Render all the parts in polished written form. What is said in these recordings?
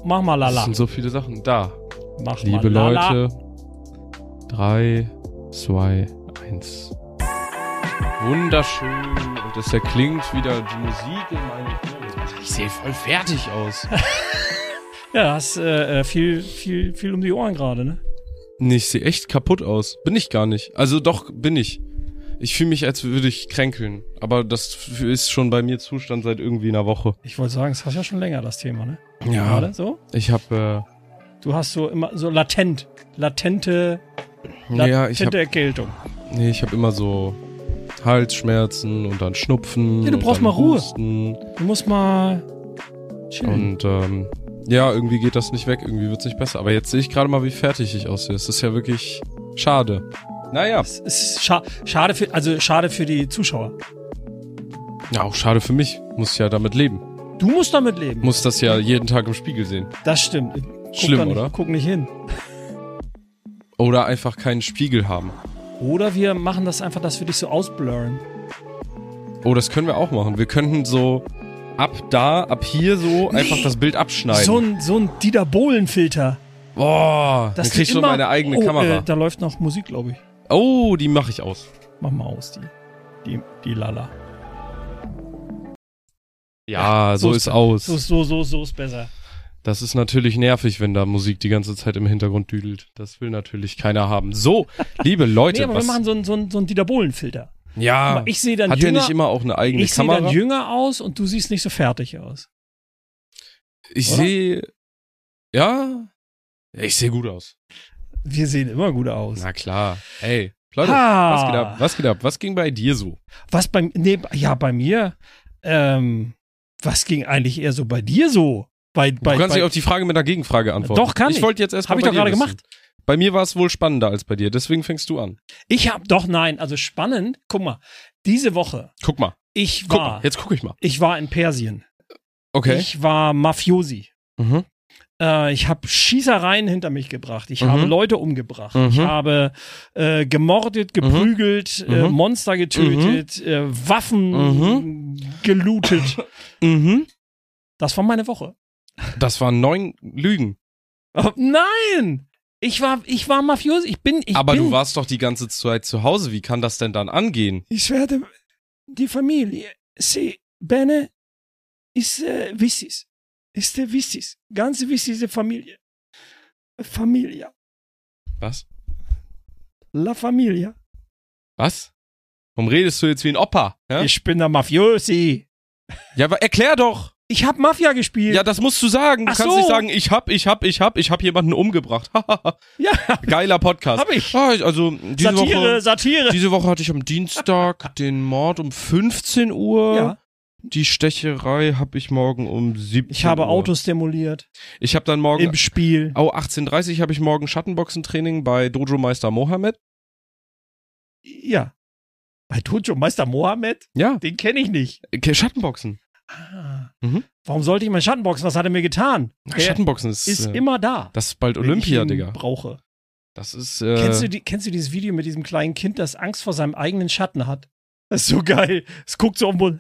mach mal Das Lala. sind so viele Sachen. Da. Mach Liebe mal Lala. Leute. 3, 2, 1. Wunderschön. Und es erklingt wieder die Musik in meinen Ohren. Ich sehe voll fertig aus. Ja, hast viel um die Ohren gerade, ne? Nee, ich sehe echt kaputt aus. Bin ich gar nicht. Also doch, bin ich. Ich fühle mich, als würde ich kränkeln. Aber das ist schon bei mir Zustand seit irgendwie einer Woche. Ich wollte sagen, das hast ja schon länger, das Thema, ne? Ja. Gerade so? Ich habe Du hast so immer so latente Erkältung. ich habe immer so Halsschmerzen und dann Schnupfen. Ja, du und brauchst dann mal Ruhe. Husten. Du musst mal chillen. Und ja, irgendwie geht das nicht weg. Irgendwie wird's nicht besser. Aber jetzt sehe ich gerade mal, wie fertig ich aussehe. Das ist ja wirklich schade. Naja. Es ist schade für die Zuschauer. Ja, auch schade für mich. Muss ja damit leben. Du musst damit leben. Muss das ja jeden Tag im Spiegel sehen. Das stimmt. Schlimm, oder? Guck nicht hin. Oder einfach keinen Spiegel haben. Oder wir machen das einfach, dass wir dich so ausblurren. Oh, das können wir auch machen. Wir könnten so ab hier so einfach das Bild abschneiden. So ein Dieter Bohlen-Filter. Boah, dann krieg ich so meine eigene Kamera. Da läuft noch Musik, glaube ich. Oh, die mache ich aus. Mach mal aus, die Lala. Ja, so ist aus. So ist besser. Das ist natürlich nervig, wenn da Musik die ganze Zeit im Hintergrund düdelt. Das will natürlich keiner haben. So, liebe Leute. Nee, aber wir machen so einen Dieter Bohlen-Filter. Ja, ich sehe dann hat ja nicht immer auch eine eigene Ich sehe Kamera. dann jünger aus und du siehst nicht so fertig aus. Ich Oder? sehe gut aus. Wir sehen immer gut aus. Na klar. Ey, Leute, Ha. was geht ab? Was ging bei dir so? Bei mir, was ging eigentlich eher so bei dir so? Du kannst nicht auf die Frage mit einer Gegenfrage antworten. Doch, kann ich. Ich wollte jetzt erstmal Hab ich bei doch dir gerade wissen. gemacht. Bei mir war es wohl spannender als bei dir, deswegen fängst du an. Also spannend, guck mal, diese Woche, Guck mal. Jetzt guck ich mal. ich war in Persien. Okay. Ich war Mafiosi. Mhm. Ich habe Schießereien hinter mich gebracht. Ich habe Leute umgebracht. Mhm. Ich habe gemordet, geprügelt, Monster getötet, Waffen gelootet. Mhm. Das war meine Woche. Das waren 9 Lügen. Oh, nein! Ich war Mafiosi. Du warst doch die ganze Zeit zu Hause. Wie kann das denn dann angehen? Ich werde die Familie. Bene ist wichtig. Ist wichtig. Ganz wichtige Familie. Familia. Was? La Familia. Was? Warum redest du jetzt wie ein Opa? Ja, Ich bin der Mafiosi. aber erklär doch. Ich hab Mafia gespielt. Ja, das musst du sagen. Du Ach kannst so. nicht sagen, ich hab jemanden umgebracht. Ja, Geiler Podcast. hab ich. Also, Satire. Diese Woche hatte ich am Dienstag den Mord um 15 Uhr. Ja. Die Stecherei habe ich morgen um 17 Uhr. Ich habe Autos demoliert. Ich habe dann morgen... Im Spiel. 18:30 habe ich morgen Schattenboxentraining bei Dojo Meister Mohammed. Ja. Bei Dojo Meister Mohammed? Ja. Den kenne ich nicht. Schattenboxen. Ah. Mhm. Warum sollte ich meinen Schattenboxen? Was hat er mir getan? Der Schattenboxen ist immer da. das ist bald wenn Olympia, ich ihn Digga. brauche. Das ist... Kennst du dieses Video mit diesem kleinen Kind, das Angst vor seinem eigenen Schatten hat? Das ist so geil. Es guckt so um den Mund.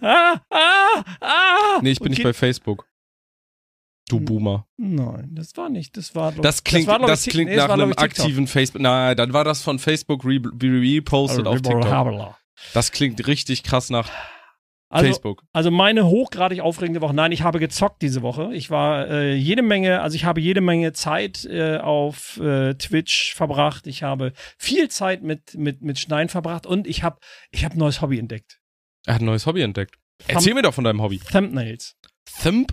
Nee, ich bin nicht bei Facebook. Du Boomer. Nein, das war nicht. Das war Das klingt nach einem aktiven Facebook. Nein, dann war das von Facebook repostet auf TikTok. Das klingt richtig krass nach Facebook. Also meine hochgradig aufregende Woche. Nein, ich habe gezockt diese Woche. Ich war habe jede Menge Zeit auf Twitch verbracht. Ich habe viel Zeit mit Schneiden verbracht und ich habe ein neues Hobby entdeckt. Er hat ein neues Hobby entdeckt. Erzähl mir doch von deinem Hobby. Thumbnails. Thumb?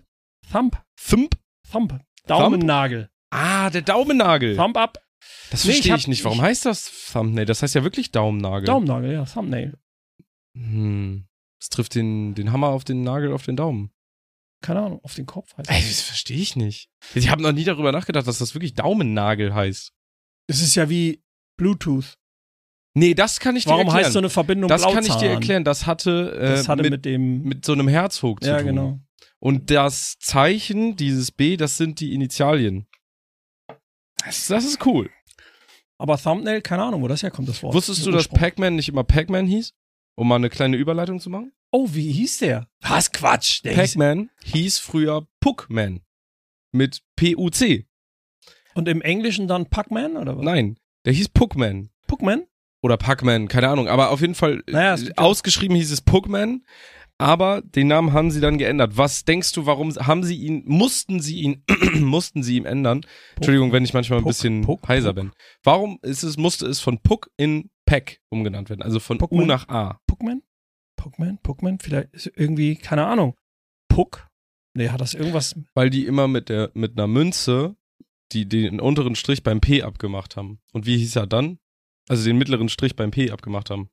Daumennagel. Ah, der Daumennagel. Thumb up. Das verstehe ich nicht. Warum heißt das Thumbnail? Das heißt ja wirklich Daumennagel. Daumennagel, ja, Thumbnail. Das trifft den Hammer auf den Nagel auf den Daumen. Keine Ahnung, auf den Kopf heißt Ey, das verstehe ich nicht. Ich habe noch nie darüber nachgedacht, dass das wirklich Daumennagel heißt. Es ist ja wie Bluetooth. Nee, das kann ich dir erklären. Warum heißt so eine Verbindung Das Blauzahn? kann ich dir erklären. Das hatte mit so einem Herzog zu tun. Ja, genau. Und das Zeichen, dieses B, das sind die Initialien. Das ist cool. Aber Thumbnail, keine Ahnung, wo das herkommt, das Wort. Wusstest du, dass Pac-Man nicht immer Pac-Man hieß? Um mal eine kleine Überleitung zu machen? Oh, wie hieß der? Was Quatsch. Pac-Man hieß früher Puckman. mit PUC. Und im Englischen dann Pac-Man oder was? Nein, der hieß Puckman. Puckman? Oder Pac-Man, keine Ahnung. Aber auf jeden Fall, ausgeschrieben hieß es Puckman. Aber den Namen haben sie dann geändert. Was denkst du, warum mussten sie ihm ändern? Entschuldigung, wenn ich manchmal ein bisschen heiser bin. Warum musste es von Puck in Pack umgenannt werden? Also von Puckman? U nach A. Puckman? Vielleicht ist irgendwie, keine Ahnung. Puck? Nee, hat das irgendwas? Weil die immer mit einer Münze den unteren Strich beim P abgemacht haben. Und wie hieß er dann? Also den mittleren Strich beim P abgemacht haben.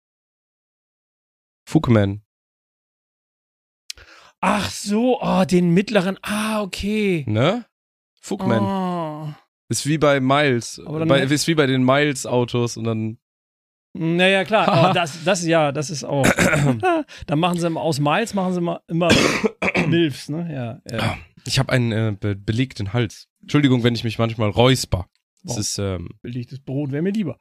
Fuckman. Ach so, den mittleren, okay. Ne? Fuckman. Oh. Ist wie bei Miles. Ist wie bei den Miles-Autos und dann. Naja, klar, aber das ist auch. Dann machen sie aus Miles, immer Milfs, ne? Ja. Ich habe einen belegten Hals. Entschuldigung, wenn ich mich manchmal räusper. Das ist, belegtes Brot wäre mir lieber.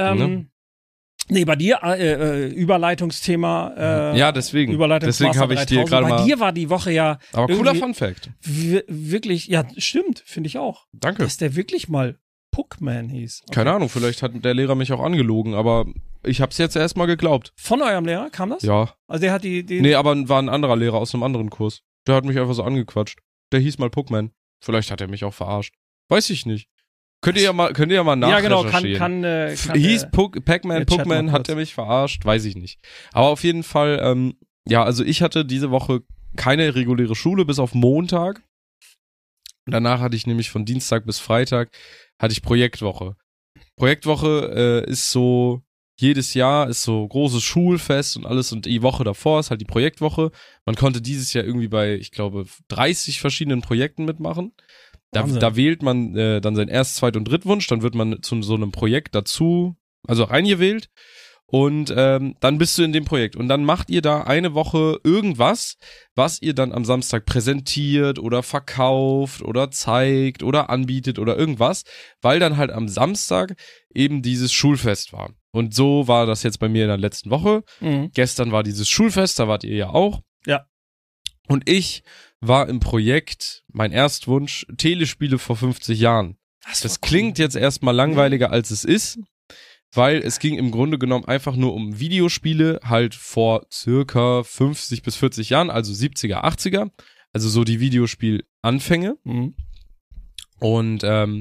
Nee, bei dir, Überleitungsthema. Ja, deswegen habe ich dir gerade mal. Bei dir war die Woche ja. Aber cooler Funfact. Wirklich, ja, stimmt, finde ich auch. Danke. Dass der wirklich mal Puckman hieß. Okay. Keine Ahnung, vielleicht hat der Lehrer mich auch angelogen, aber ich hab's jetzt erstmal geglaubt. Von eurem Lehrer kam das? Ja. Also der hat Nee, aber war ein anderer Lehrer aus einem anderen Kurs. Der hat mich einfach so angequatscht. Der hieß mal Puckman. Vielleicht hat er mich auch verarscht. Weiß ich nicht. Könnt ihr ja mal nachrecherchieren. Ja, genau, kann hieß Pac-Man, Puckman, hat er mich verarscht? Weiß ich nicht. Aber auf jeden Fall, also ich hatte diese Woche keine reguläre Schule, bis auf Montag. Danach hatte ich nämlich von Dienstag bis Freitag hatte ich Projektwoche. Projektwoche ist so, jedes Jahr ist so großes Schulfest und alles und die Woche davor ist halt die Projektwoche. Man konnte dieses Jahr irgendwie bei, ich glaube, 30 verschiedenen Projekten mitmachen. Da wählt man dann seinen Erst-, Zweit- und Drittwunsch, dann wird man zu so einem Projekt reingewählt und dann bist du in dem Projekt und dann macht ihr da eine Woche irgendwas, was ihr dann am Samstag präsentiert oder verkauft oder zeigt oder anbietet oder irgendwas, weil dann halt am Samstag eben dieses Schulfest war. Und so war das jetzt bei mir in der letzten Woche. Mhm. Gestern war dieses Schulfest, da wart ihr ja auch. Ja. Und ich war im Projekt, mein Erstwunsch, Telespiele vor 50 Jahren. Das klingt jetzt erstmal langweiliger, als es ist, weil es ging im Grunde genommen einfach nur um Videospiele halt vor circa 50 bis 40 Jahren, also 70er, 80er, also so die Videospielanfänge. Mhm. Und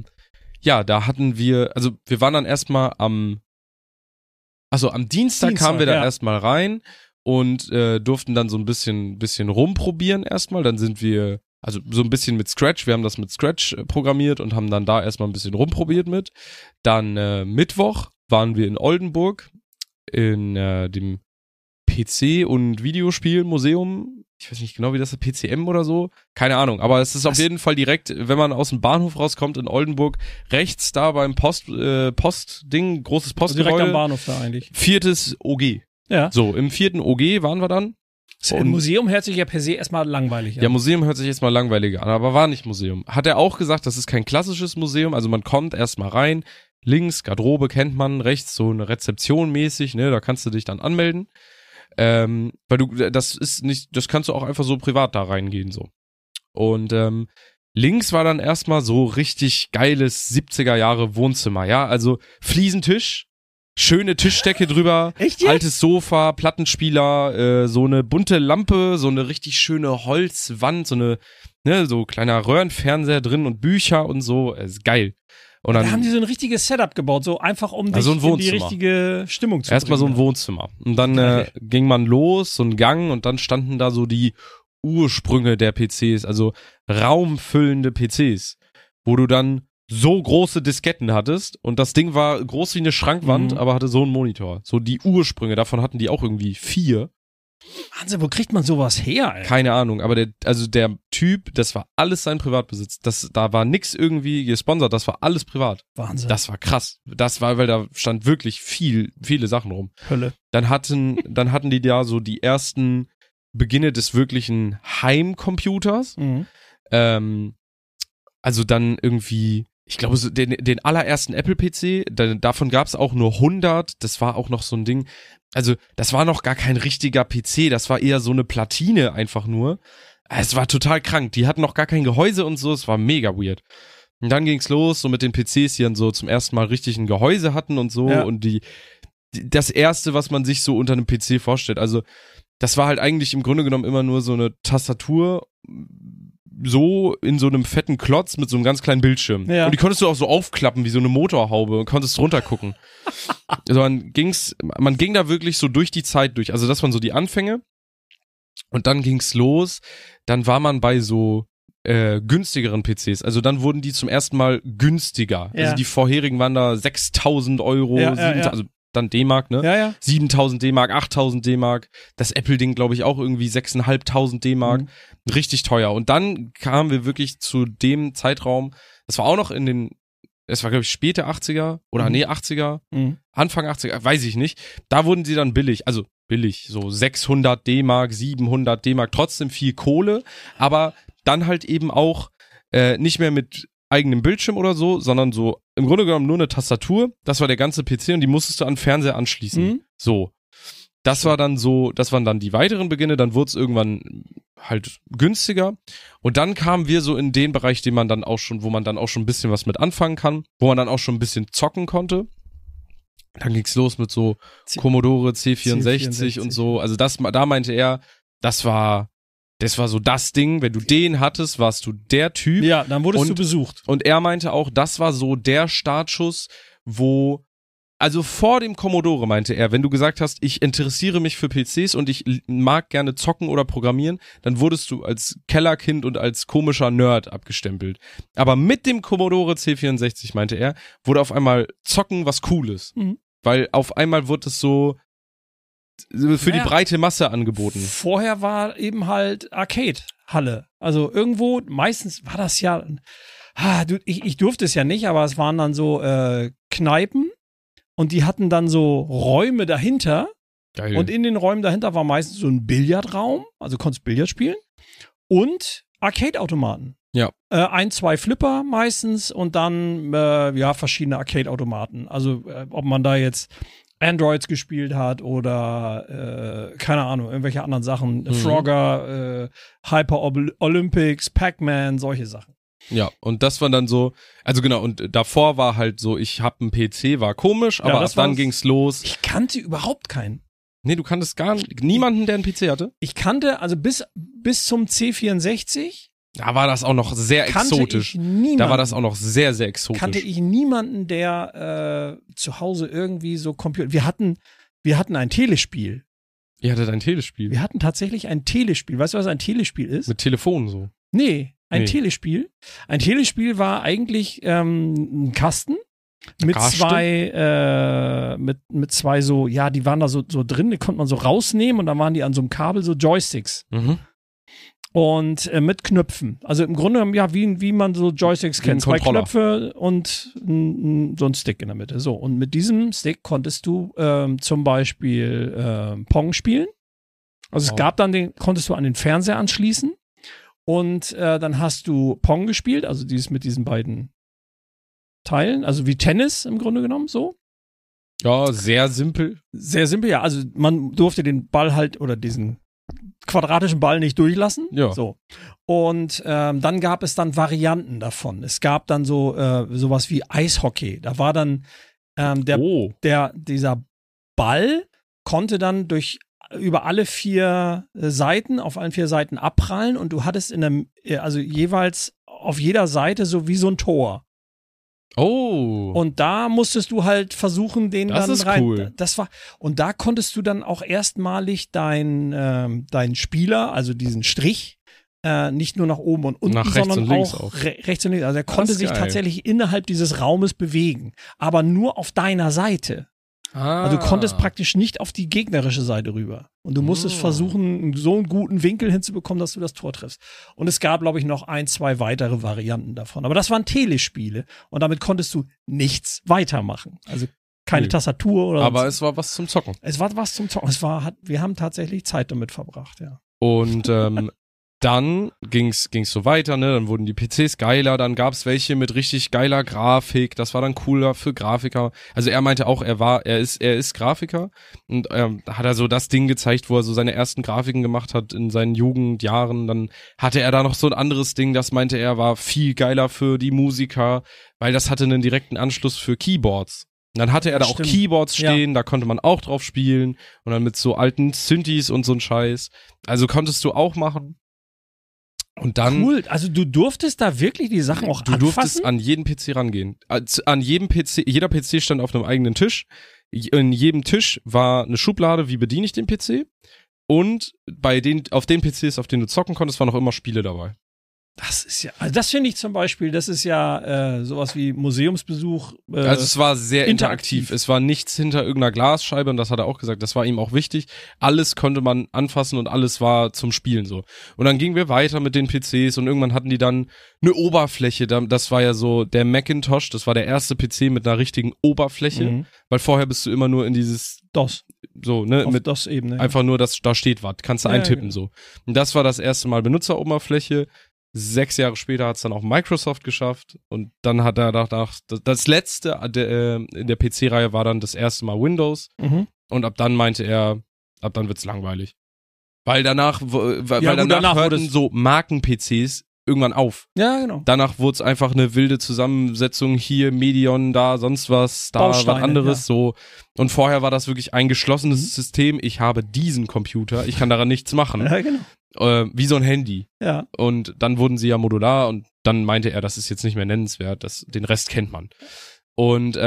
da hatten wir waren dann erstmal am Dienstag kamen wir da erstmal rein und durften dann so ein bisschen rumprobieren erstmal. Dann sind wir, also so ein bisschen mit Scratch, wir haben das mit Scratch programmiert und haben dann da erstmal ein bisschen rumprobiert mit. Dann Mittwoch waren wir in Oldenburg in dem PC- und Videospielmuseum. Ich weiß nicht genau, wie das ist, PCM oder so. Keine Ahnung, aber es ist auf jeden Fall direkt, wenn man aus dem Bahnhof rauskommt in Oldenburg, rechts da beim Postding, großes Postgebäude. Direkt am Bahnhof da eigentlich. 4. OG. Ja. So, im 4. OG waren wir dann. Ein Museum hört sich ja per se erstmal langweilig an. Ja, Museum hört sich erstmal langweilig an, aber war nicht Museum. Hat er auch gesagt, das ist kein klassisches Museum, also man kommt erstmal rein, links, Garderobe kennt man, rechts so eine Rezeption mäßig, ne, da kannst du dich dann anmelden. Weil das kannst du auch einfach so privat da reingehen, so. Und links war dann erstmal so richtig geiles 70er Jahre Wohnzimmer, ja, also Fliesentisch, schöne Tischdecke drüber, echt jetzt? Altes Sofa, Plattenspieler, so eine bunte Lampe, so eine richtig schöne Holzwand, so kleiner Röhrenfernseher drin und Bücher und so, ist geil. Und dann da haben die so ein richtiges Setup gebaut, so einfach um dich in die richtige Stimmung zu bringen. Erstmal so ein Wohnzimmer. Und dann ging man los, so ein Gang, und dann standen da so die Ursprünge der PCs, also raumfüllende PCs, wo du dann so große Disketten hattest und das Ding war groß wie eine Schrankwand, aber hatte so einen Monitor. So die Ursprünge, davon hatten die auch irgendwie 4. Wahnsinn, wo kriegt man sowas her, ey? Keine Ahnung, aber der Typ, das war alles sein Privatbesitz. Da war nix irgendwie gesponsert, das war alles privat. Wahnsinn. Das war krass. Das war, weil da stand wirklich viele Sachen rum. Hölle. Dann hatten die da so die ersten Beginne des wirklichen Heimcomputers. Mhm. Also dann irgendwie, ich glaube, so den allerersten Apple-PC, davon gab es auch nur 100, das war auch noch so ein Ding, also das war noch gar kein richtiger PC, das war eher so eine Platine einfach nur, Es war total krank. Die hatten noch gar kein Gehäuse und so. Es war mega weird. Und dann ging's los, so mit den PCs, die dann so zum ersten Mal richtig ein Gehäuse hatten und so. Ja. Und das erste, was man sich so unter einem PC vorstellt. Also, das war halt eigentlich im Grunde genommen immer nur so eine Tastatur, so in so einem fetten Klotz mit so einem ganz kleinen Bildschirm. Ja. Und die konntest du auch so aufklappen wie so eine Motorhaube und konntest drunter gucken. Also man ging da wirklich so durch die Zeit durch. Also das waren so die Anfänge. Und dann ging's los. Dann war man bei so günstigeren PCs. Also dann wurden die zum ersten Mal günstiger. Ja. Also die vorherigen waren da 6.000 Euro, 7.000, also dann D-Mark, ne? Ja, ja. 7.000 D-Mark, 8.000 D-Mark. Das Apple-Ding, glaube ich, auch irgendwie 6.500 D-Mark. Mhm. Richtig teuer. Und dann kamen wir wirklich zu dem Zeitraum, das war auch noch es war, glaube ich, späte 80er oder 80er, Anfang 80er, weiß ich nicht. Da wurden sie dann billig, also billig, so 600 D-Mark, 700 D-Mark, trotzdem viel Kohle, aber dann halt eben auch nicht mehr mit eigenem Bildschirm oder so, sondern so im Grunde genommen nur eine Tastatur. Das war der ganze PC und die musstest du an den Fernseher anschließen. Mhm. So. Das waren dann die weiteren Beginne, dann wurde es irgendwann halt günstiger. Und dann kamen wir so in den Bereich, wo man dann auch schon ein bisschen was mit anfangen kann, wo man dann auch schon ein bisschen zocken konnte. Dann ging's los mit so Commodore C64 und so. Also da meinte er, das war so das Ding, wenn du den hattest, warst du der Typ. Ja, dann wurdest du besucht. Und er meinte auch, das war so der Startschuss, also vor dem Commodore meinte er, wenn du gesagt hast, ich interessiere mich für PCs und ich mag gerne zocken oder programmieren, dann wurdest du als Kellerkind und als komischer Nerd abgestempelt. Aber mit dem Commodore C64, meinte er, wurde auf einmal Zocken was Cooles. Mhm. Weil auf einmal wurde es so für die breite Masse angeboten. Vorher war eben halt Arcade-Halle. Also irgendwo, meistens war das ja, ich durfte es ja nicht, aber es waren dann so Kneipen und die hatten dann so Räume dahinter. Geil. Und in den Räumen dahinter war meistens so ein Billardraum, also konntest Billard spielen und Arcade-Automaten. Ja. 1, 2 Flipper meistens und dann verschiedene Arcade-Automaten. Also ob man da jetzt Androids gespielt hat oder keine Ahnung, irgendwelche anderen Sachen. Frogger, Hyper Olympics, Pac-Man, solche Sachen. Ja, und das war dann so, also genau, und davor war halt so, ich hab einen PC, war komisch, aber ab dann ging's los. Ich kannte überhaupt keinen. Nee, du kanntest niemanden, der einen PC hatte? Ich kannte, also bis zum C64. Da war das auch noch sehr exotisch. Da war das auch noch sehr, sehr exotisch. Kannte ich niemanden, der zu Hause irgendwie so Computer. Wir hatten ein Telespiel. Ihr hattet ein Telespiel? Wir hatten tatsächlich ein Telespiel. Weißt du, was ein Telespiel ist? Mit Telefon so? Nee, Telespiel. Ein Telespiel war eigentlich ein Kasten mit zwei so, ja, die waren da so drin, die konnte man so rausnehmen und dann waren die an so einem Kabel so Joysticks. Mhm. Und mit Knöpfen. Also im Grunde genommen, ja, wie man so Joysticks kennt. 2 Knöpfe und so ein Stick in der Mitte. So, und mit diesem Stick konntest du zum Beispiel Pong spielen. Also es gab dann konntest du an den Fernseher anschließen. Und dann hast du Pong gespielt, also dieses mit diesen beiden Teilen. Also wie Tennis im Grunde genommen, so. Ja, sehr simpel. Sehr simpel, ja. Also man durfte den Ball halt oder diesen quadratischen Ball nicht durchlassen. Ja. So. Und dann gab es dann Varianten davon. Es gab dann sowas wie Eishockey. Da war dann dieser Ball konnte dann über alle 4 Seiten, auf allen 4 Seiten abprallen und du hattest also jeweils auf jeder Seite so wie so ein Tor. Oh. Und da musstest du halt versuchen, den das dann ist rein. Cool. Und da konntest du dann auch erstmalig deinen Spieler, also diesen Strich, nicht nur nach oben und unten, sondern auch rechts und links. Also er konnte sich tatsächlich innerhalb dieses Raumes bewegen, aber nur auf deiner Seite. Also du konntest praktisch nicht auf die gegnerische Seite rüber. Und du musstest versuchen, so einen guten Winkel hinzubekommen, dass du das Tor triffst. Und es gab, glaube ich, noch 1, 2 weitere Varianten davon. Aber das waren Telespiele. Und damit konntest du nichts weitermachen. Also keine Tastatur oder aber es war was zum Zocken. Es war was zum Zocken. Wir haben tatsächlich Zeit damit verbracht, ja. Und dann ging's so weiter, ne? Dann wurden die PCs geiler, dann gab's welche mit richtig geiler Grafik. Das war dann cooler für Grafiker. Also er meinte auch, er ist Grafiker und hat er so das Ding gezeigt, wo er so seine ersten Grafiken gemacht hat in seinen Jugendjahren. Dann hatte er da noch so ein anderes Ding, das meinte er war viel geiler für die Musiker, weil das hatte einen direkten Anschluss für Keyboards. Und dann hatte er da auch Keyboards stehen, da konnte man auch drauf spielen und dann mit so alten Synthes und so ein Scheiß. Also konntest du auch machen. Und dann. Cool, also du durftest da wirklich die Sachen auch anfassen? Du durftest an jeden PC rangehen. An jedem PC, jeder PC stand auf einem eigenen Tisch. In jedem Tisch war eine Schublade, wie bediene ich den PC? Und auf den PCs, auf denen du zocken konntest, waren noch immer Spiele dabei. Das ist ja, also das finde ich zum Beispiel, das ist ja sowas wie Museumsbesuch. Also es war sehr interaktiv. Es war nichts hinter irgendeiner Glasscheibe und das hat er auch gesagt, das war ihm auch wichtig. Alles konnte man anfassen und alles war zum Spielen so. Und dann gingen wir weiter mit den PCs und irgendwann hatten die dann eine Oberfläche. Das war ja so der Macintosh, das war der erste PC mit einer richtigen Oberfläche, weil vorher bist du immer nur in dieses DOS. So, ne, auf mit DOS-Ebene. Einfach nur, dass da steht was, kannst du eintippen so. Und das war das erste Mal Benutzeroberfläche. 6 Jahre später hat es dann auch Microsoft geschafft und dann hat er das letzte in der PC-Reihe war dann das erste Mal Windows und ab dann meinte er, ab dann wird's langweilig. Weil danach hörten so Marken-PCs irgendwann auf. Ja, genau. Danach wurde es einfach eine wilde Zusammensetzung, hier Medion, da sonst was, da was anderes, so. Und vorher war das wirklich ein geschlossenes System, ich habe diesen Computer, ich kann daran nichts machen. Ja, genau. Wie so ein Handy. Ja. Und dann wurden sie ja modular und dann meinte er, das ist jetzt nicht mehr nennenswert, den Rest kennt man. Und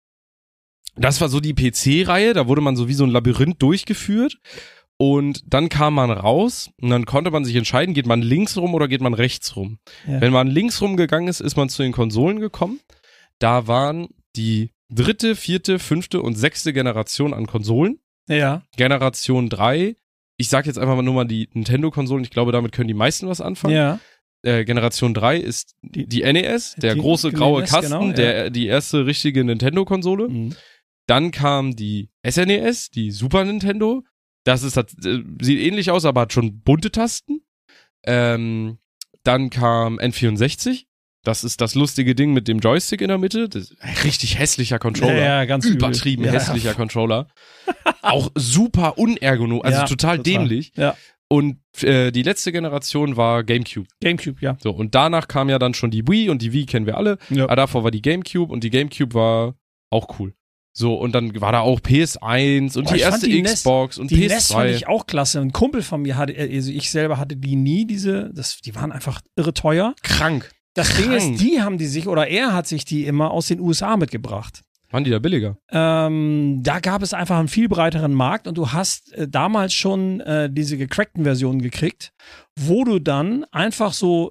das war so die PC-Reihe, da wurde man so wie so ein Labyrinth durchgeführt und dann kam man raus und dann konnte man sich entscheiden, geht man links rum oder geht man rechts rum. Ja. Wenn man links rum gegangen ist, ist man zu den Konsolen gekommen. Da waren die 3., 4., 5. und 6. Generation an Konsolen. Ja. Generation 3, ich sag jetzt einfach nur mal die Nintendo-Konsolen, ich glaube, damit können die meisten was anfangen. Ja. Generation 3 ist die NES, der große graue NES, Kasten, genau, die erste richtige Nintendo-Konsole. Mhm. Dann kam die SNES, die Super Nintendo. Das sieht ähnlich aus, aber hat schon bunte Tasten. Dann kam N64. Das ist das lustige Ding mit dem Joystick in der Mitte. Das ist ein richtig hässlicher Controller. Ja, ganz übertrieben hässlicher Controller. Auch super unergonomisch, also total dämlich. Ja. Und die letzte Generation war GameCube. GameCube, ja. So, und danach kam ja dann schon die Wii und die Wii kennen wir alle. Ja. Aber davor war die GameCube und die GameCube war auch cool. So, und dann war da auch PS1 und die erste Xbox und PS2. Die NES fand ich auch klasse. Ein Kumpel von mir hatte, also ich selber hatte die nie, die waren einfach irre teuer. Krank. Das Ding ist, er hat sich die immer aus den USA mitgebracht. Waren die da billiger? Da gab es einfach einen viel breiteren Markt und du hast damals schon diese gecrackten Versionen gekriegt, wo du dann einfach so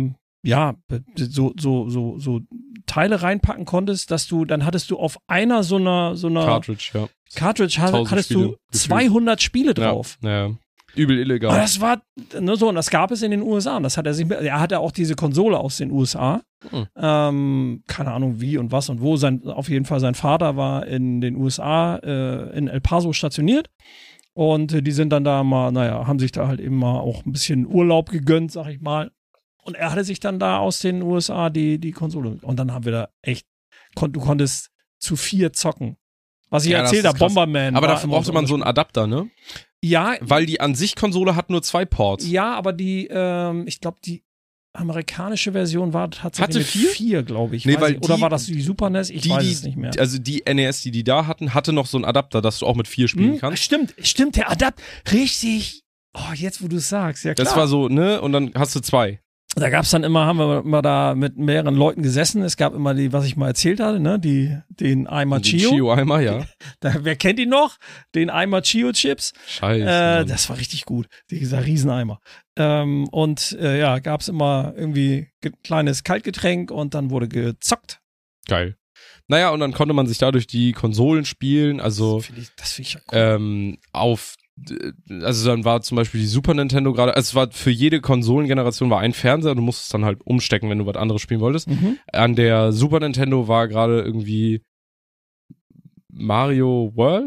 Teile reinpacken konntest, dann hattest du auf einer so einer Cartridge hattest du 200 Spiele drauf. Ja. Übel illegal. Aber das war so, und das gab es in den USA. Und das hat er hatte auch diese Konsole aus den USA. Keine Ahnung wie und was und wo. Auf jeden Fall sein Vater war in den USA, in El Paso stationiert. Und die sind dann da mal, haben sich da halt eben mal auch ein bisschen Urlaub gegönnt, sag ich mal. Und er hatte sich dann da aus den USA die Konsole. Und dann haben wir da echt, du konntest zu 4 zocken. Was ich erzählt habe, Bomberman. Aber dafür brauchte man so einen Adapter, ne? Ja. Weil die an sich Konsole hat nur 2 Ports. Ja, aber ich glaube, die amerikanische Version war tatsächlich hatte 4, glaube ich. Nee, oder war das die Super NES? Ich weiß es nicht mehr. Also die NES, die da hatten, hatte noch so einen Adapter, dass du auch mit 4 spielen kannst. Stimmt, der Adapter. Richtig. Oh, jetzt, wo du es sagst, ja klar. Das war so, ne? Und dann hast du 2. Da gab's dann haben wir immer da mit mehreren Leuten gesessen. Es gab immer was ich mal erzählt hatte, ne? Den Eimer Chio. Den Chio-Eimer, ja. Wer kennt ihn noch? Den Eimer Chio-Chips. Scheiße. Das war richtig gut. Dieser Rieseneimer. Gab's immer irgendwie kleines Kaltgetränk und dann wurde gezockt. Geil. Naja, und dann konnte man sich dadurch die Konsolen spielen, also das find ich cool. Also dann war zum Beispiel die Super Nintendo gerade, also es war für jede Konsolengeneration war ein Fernseher, du musstest dann halt umstecken, wenn du was anderes spielen wolltest. An der Super Nintendo war gerade irgendwie Mario World,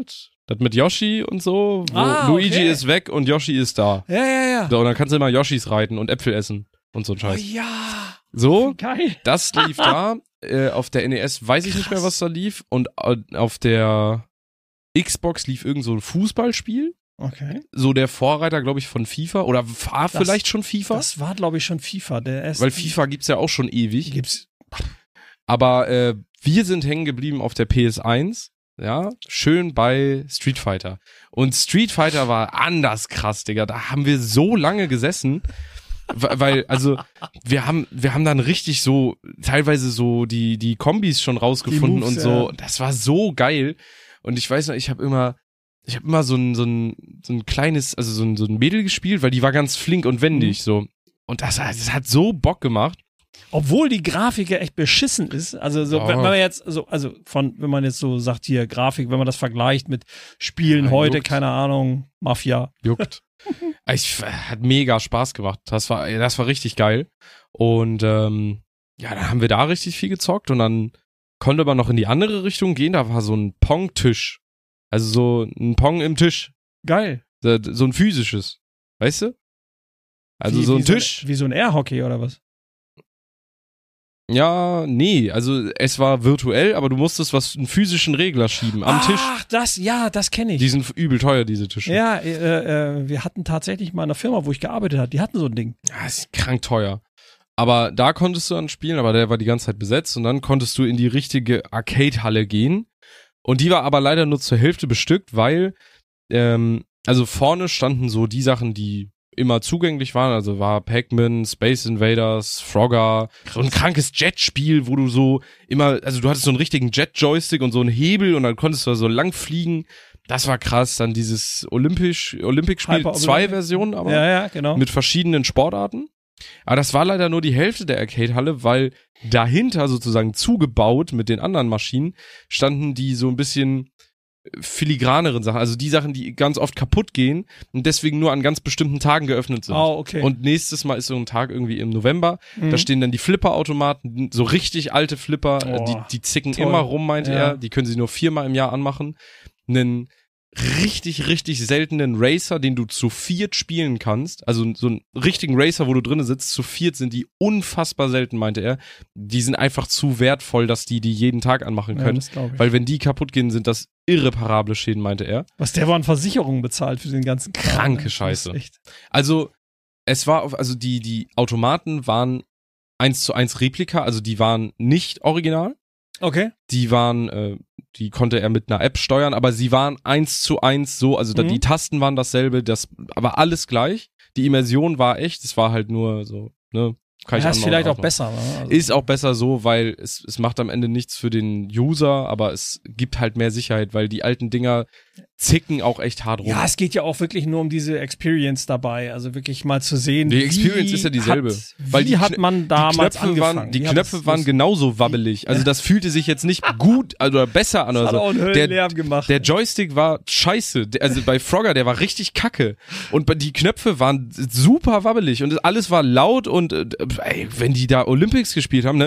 Das mit Yoshi und so, wo Luigi ist weg und Yoshi ist da. Ja. So, und dann kannst du immer Yoshis reiten und Äpfel essen und so ein Scheiß. Oh ja. So, Geil. das lief da. Auf der NES weiß ich nicht mehr, was da lief. Und auf der Xbox lief irgend so ein Fußballspiel. Okay. So der Vorreiter, glaube ich, von FIFA. Oder war vielleicht schon FIFA? Das war, glaube ich, schon FIFA. Weil FIFA gibt's ja auch schon ewig. Gibt's. Aber wir sind hängen geblieben auf der PS1. Ja, schön bei Street Fighter. Und Street Fighter war anders krass, Digga. Da haben wir so lange gesessen. Weil, also, wir haben dann richtig so, teilweise so die Kombis schon rausgefunden Moves, und so. Ja. Das war so geil. Und ich weiß noch, ich habe immer so ein kleines, also so ein Mädel gespielt, weil die war ganz flink und wendig, so. Und das hat so Bock gemacht. Obwohl die Grafik ja echt beschissen ist. Also so, wenn man jetzt wenn man jetzt so sagt hier Grafik, wenn man das vergleicht mit Spielen heute, juckt. Keine Ahnung, Mafia. Juckt. Hat mega Spaß gemacht. Das war richtig geil. Und dann haben wir da richtig viel gezockt und dann konnte man noch in die andere Richtung gehen. Da war so ein Pong-Tisch. Also so ein Pong im Tisch. Geil. So ein physisches. Weißt du? Also so ein Tisch. Wie so ein Airhockey oder was? Ja, nee, also es war virtuell, aber du musstest einen physischen Regler schieben am Tisch. Ach, das kenne ich. Die sind übel teuer, diese Tische. Ja, wir hatten tatsächlich mal eine Firma, wo ich gearbeitet habe, die hatten so ein Ding. Ja, ist krank teuer. Aber da konntest du dann spielen, aber der war die ganze Zeit besetzt und dann konntest du in die richtige Arcade-Halle gehen und die war aber leider nur zur Hälfte bestückt, weil also vorne standen so die Sachen, die immer zugänglich waren, also war Pac-Man, Space Invaders, Frogger, so ein krankes Jet-Spiel, wo du so immer, also du hattest so einen richtigen Jet-Joystick und so einen Hebel und dann konntest du so lang fliegen. Das war krass. Dann dieses Olympic-Spiel, 2 Versionen aber. Ja, genau. Mit verschiedenen Sportarten. Aber das war leider nur die Hälfte der Arcade-Halle, weil dahinter sozusagen zugebaut mit den anderen Maschinen standen die so ein bisschen filigraneren Sachen, also die Sachen, die ganz oft kaputt gehen und deswegen nur an ganz bestimmten Tagen geöffnet sind. Oh, okay. Und nächstes Mal ist so ein Tag irgendwie im November, da stehen dann die Flipper-Automaten, so richtig alte Flipper, die zicken toll. Immer rum, meinte er, die können sie nur 4-mal im Jahr anmachen. Einen richtig, richtig seltenen Racer, den du zu 4 spielen kannst, also so einen richtigen Racer, wo du drinnen sitzt, zu 4 sind die unfassbar selten, meinte er. Die sind einfach zu wertvoll, dass die jeden Tag anmachen können, das glaub ich. Weil wenn die kaputt gehen, sind das irreparable Schäden, meinte er. Was der war an Versicherungen bezahlt für den ganzen Kram. Kranke Scheiße. Also es war, also die Automaten waren 1:1 Replika, also die waren nicht original. Okay. Die waren, die konnte er mit einer App steuern, aber sie waren 1:1 so, also die Tasten waren dasselbe, aber alles gleich. Die Immersion war echt, es war halt nur so, ne? Das ist vielleicht auch besser. Ne? Also ist auch besser so, weil es macht am Ende nichts für den User, aber es gibt halt mehr Sicherheit, weil die alten Dinger zicken auch echt hart rum. Ja, es geht ja auch wirklich nur um diese Experience dabei, also wirklich mal zu sehen, die Experience ist ja dieselbe. Wie hat man damals angefangen? Die Knöpfe waren genauso wabbelig, also das fühlte sich jetzt nicht gut oder besser an. Das hat auch einen Höllenlärm gemacht. Der Joystick war scheiße, also bei Frogger, der war richtig kacke und die Knöpfe waren super wabbelig und alles war laut und wenn die da Olympics gespielt haben, ne?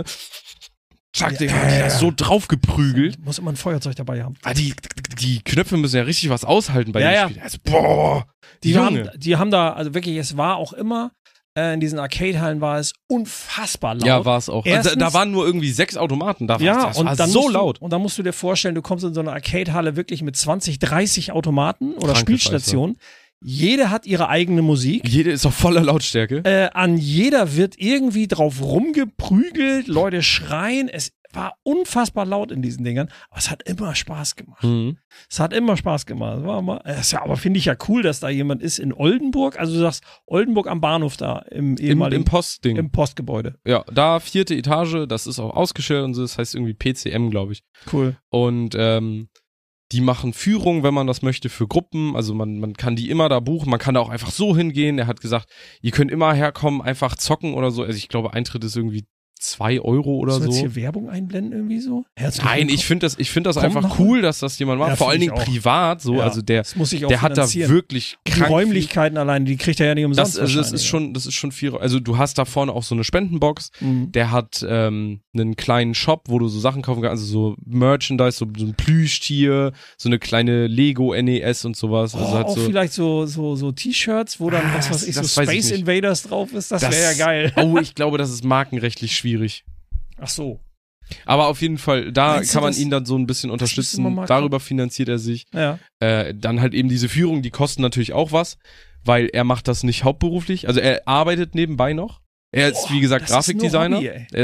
Zack, die das so draufgeprügelt. Muss immer ein Feuerzeug dabei haben. Die Knöpfe müssen ja richtig was aushalten bei dem Spiel. Also, boah, die haben da, also wirklich, es war auch immer, in diesen Arcade-Hallen war es unfassbar laut. Ja, war es auch. Erstens, da waren nur irgendwie 6 Automaten. Das war so laut. Und dann musst du dir vorstellen, du kommst in so eine Arcade-Halle wirklich mit 20, 30 Automaten oder Spielstationen. Jede hat ihre eigene Musik. Jede ist auch voller Lautstärke. An jeder wird irgendwie drauf rumgeprügelt, Leute schreien. Es war unfassbar laut in diesen Dingern, aber es hat immer Spaß gemacht. Es hat immer Spaß gemacht. Aber finde ich ja cool, dass da jemand ist in Oldenburg. Also du sagst Oldenburg am Bahnhof da im ehemaligen Postding. Im Postgebäude. Ja, da 4. Etage, das ist auch ausgestellt und so, das heißt irgendwie PCM, glaube ich. Cool. Und die machen Führungen, wenn man das möchte, für Gruppen. Also man kann die immer da buchen. Man kann da auch einfach so hingehen. Er hat gesagt, ihr könnt immer herkommen, einfach zocken oder so. Also ich glaube, Eintritt ist irgendwie 2 Euro oder so. So. Jetzt hier Werbung einblenden irgendwie so? Nein, ich finde das einfach cool, dass das jemand macht. Vor allen Dingen privat, so. Ja, also der hat da wirklich krank die Räumlichkeiten alleine, die kriegt er ja nicht umsonst. Das ist schon viel. Also du hast da vorne auch so eine Spendenbox. Der hat einen kleinen Shop, wo du so Sachen kaufen kannst, also so Merchandise, so ein Plüschtier, so eine kleine Lego NES und sowas. Also auch vielleicht so T-Shirts, wo dann was weiß ich, so Space Invaders drauf ist. Das wäre ja geil. Oh, ich glaube, das ist markenrechtlich schwierig. Ach so. Aber auf jeden Fall, da kann man ihn dann so ein bisschen unterstützen. Darüber finanziert er sich. Ja. Dann halt eben diese Führung, die kosten natürlich auch was, weil er macht das nicht hauptberuflich. Also er arbeitet nebenbei noch. Er ist, wie gesagt, Grafikdesigner.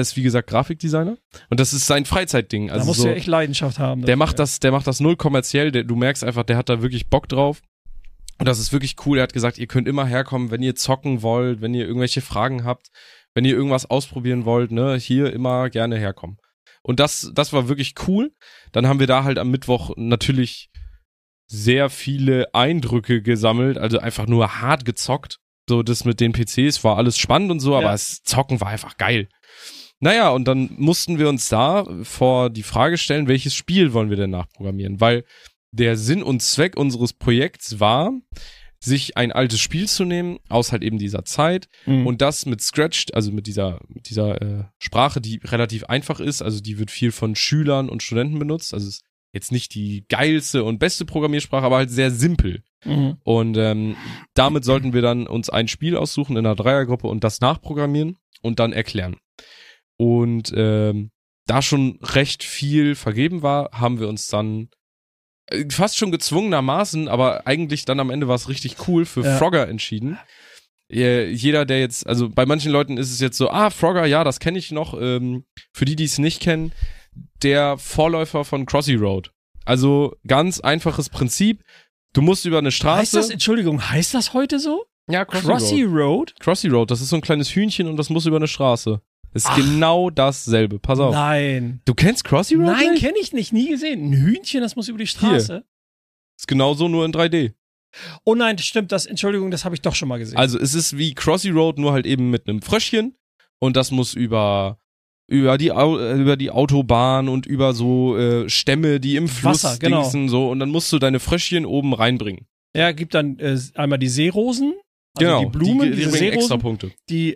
Und das ist sein Freizeitding. Also da musst du ja echt Leidenschaft haben. Der macht das null kommerziell. Du merkst einfach, der hat da wirklich Bock drauf. Und das ist wirklich cool. Er hat gesagt, ihr könnt immer herkommen, wenn ihr zocken wollt, wenn ihr irgendwelche Fragen habt. Wenn ihr irgendwas ausprobieren wollt, ne, hier immer gerne herkommen. Und das war wirklich cool. Dann haben wir da halt am Mittwoch natürlich sehr viele Eindrücke gesammelt, also einfach nur hart gezockt. So, das mit den PCs war alles spannend und so, aber das Zocken war einfach geil. Naja, und dann mussten wir uns da vor die Frage stellen, welches Spiel wollen wir denn nachprogrammieren? Weil der Sinn und Zweck unseres Projekts war, sich ein altes Spiel zu nehmen, aus halt eben dieser Zeit und das mit Scratch, also mit dieser Sprache, die relativ einfach ist, also die wird viel von Schülern und Studenten benutzt, also ist jetzt nicht die geilste und beste Programmiersprache, aber halt sehr simpel. Und damit sollten wir dann uns ein Spiel aussuchen in einer Dreiergruppe und das nachprogrammieren und dann erklären. Und da schon recht viel vergeben war, haben wir uns dann fast schon gezwungenermaßen, aber eigentlich dann am Ende war es richtig cool, für Frogger entschieden. Jeder, der jetzt, also bei manchen Leuten ist es jetzt so, Frogger, ja, das kenne ich noch. Für die es nicht kennen, der Vorläufer von Crossy Road. Also ganz einfaches Prinzip. Du musst über eine Straße. Heißt das heute so? Ja, Crossy Road? Crossy Road, das ist so ein kleines Hühnchen und das muss über eine Straße. Ist genau dasselbe. Pass auf. Nein. Du kennst Crossy Road? Nein, kenne ich nicht. Nie gesehen. Ein Hühnchen, das muss über die Straße. Hier. Ist genauso, nur in 3D. Oh nein, stimmt. Das habe ich doch schon mal gesehen. Also es ist wie Crossy Road, nur halt eben mit einem Fröschchen. Und das muss über die Autobahn und über so Stämme, die im Fluss Wasser, genau. dingsen, so. Und dann musst du deine Fröschchen oben reinbringen. Ja, gibt dann einmal die Seerosen. Also genau, die Blumen, die bringen extra Punkte. Die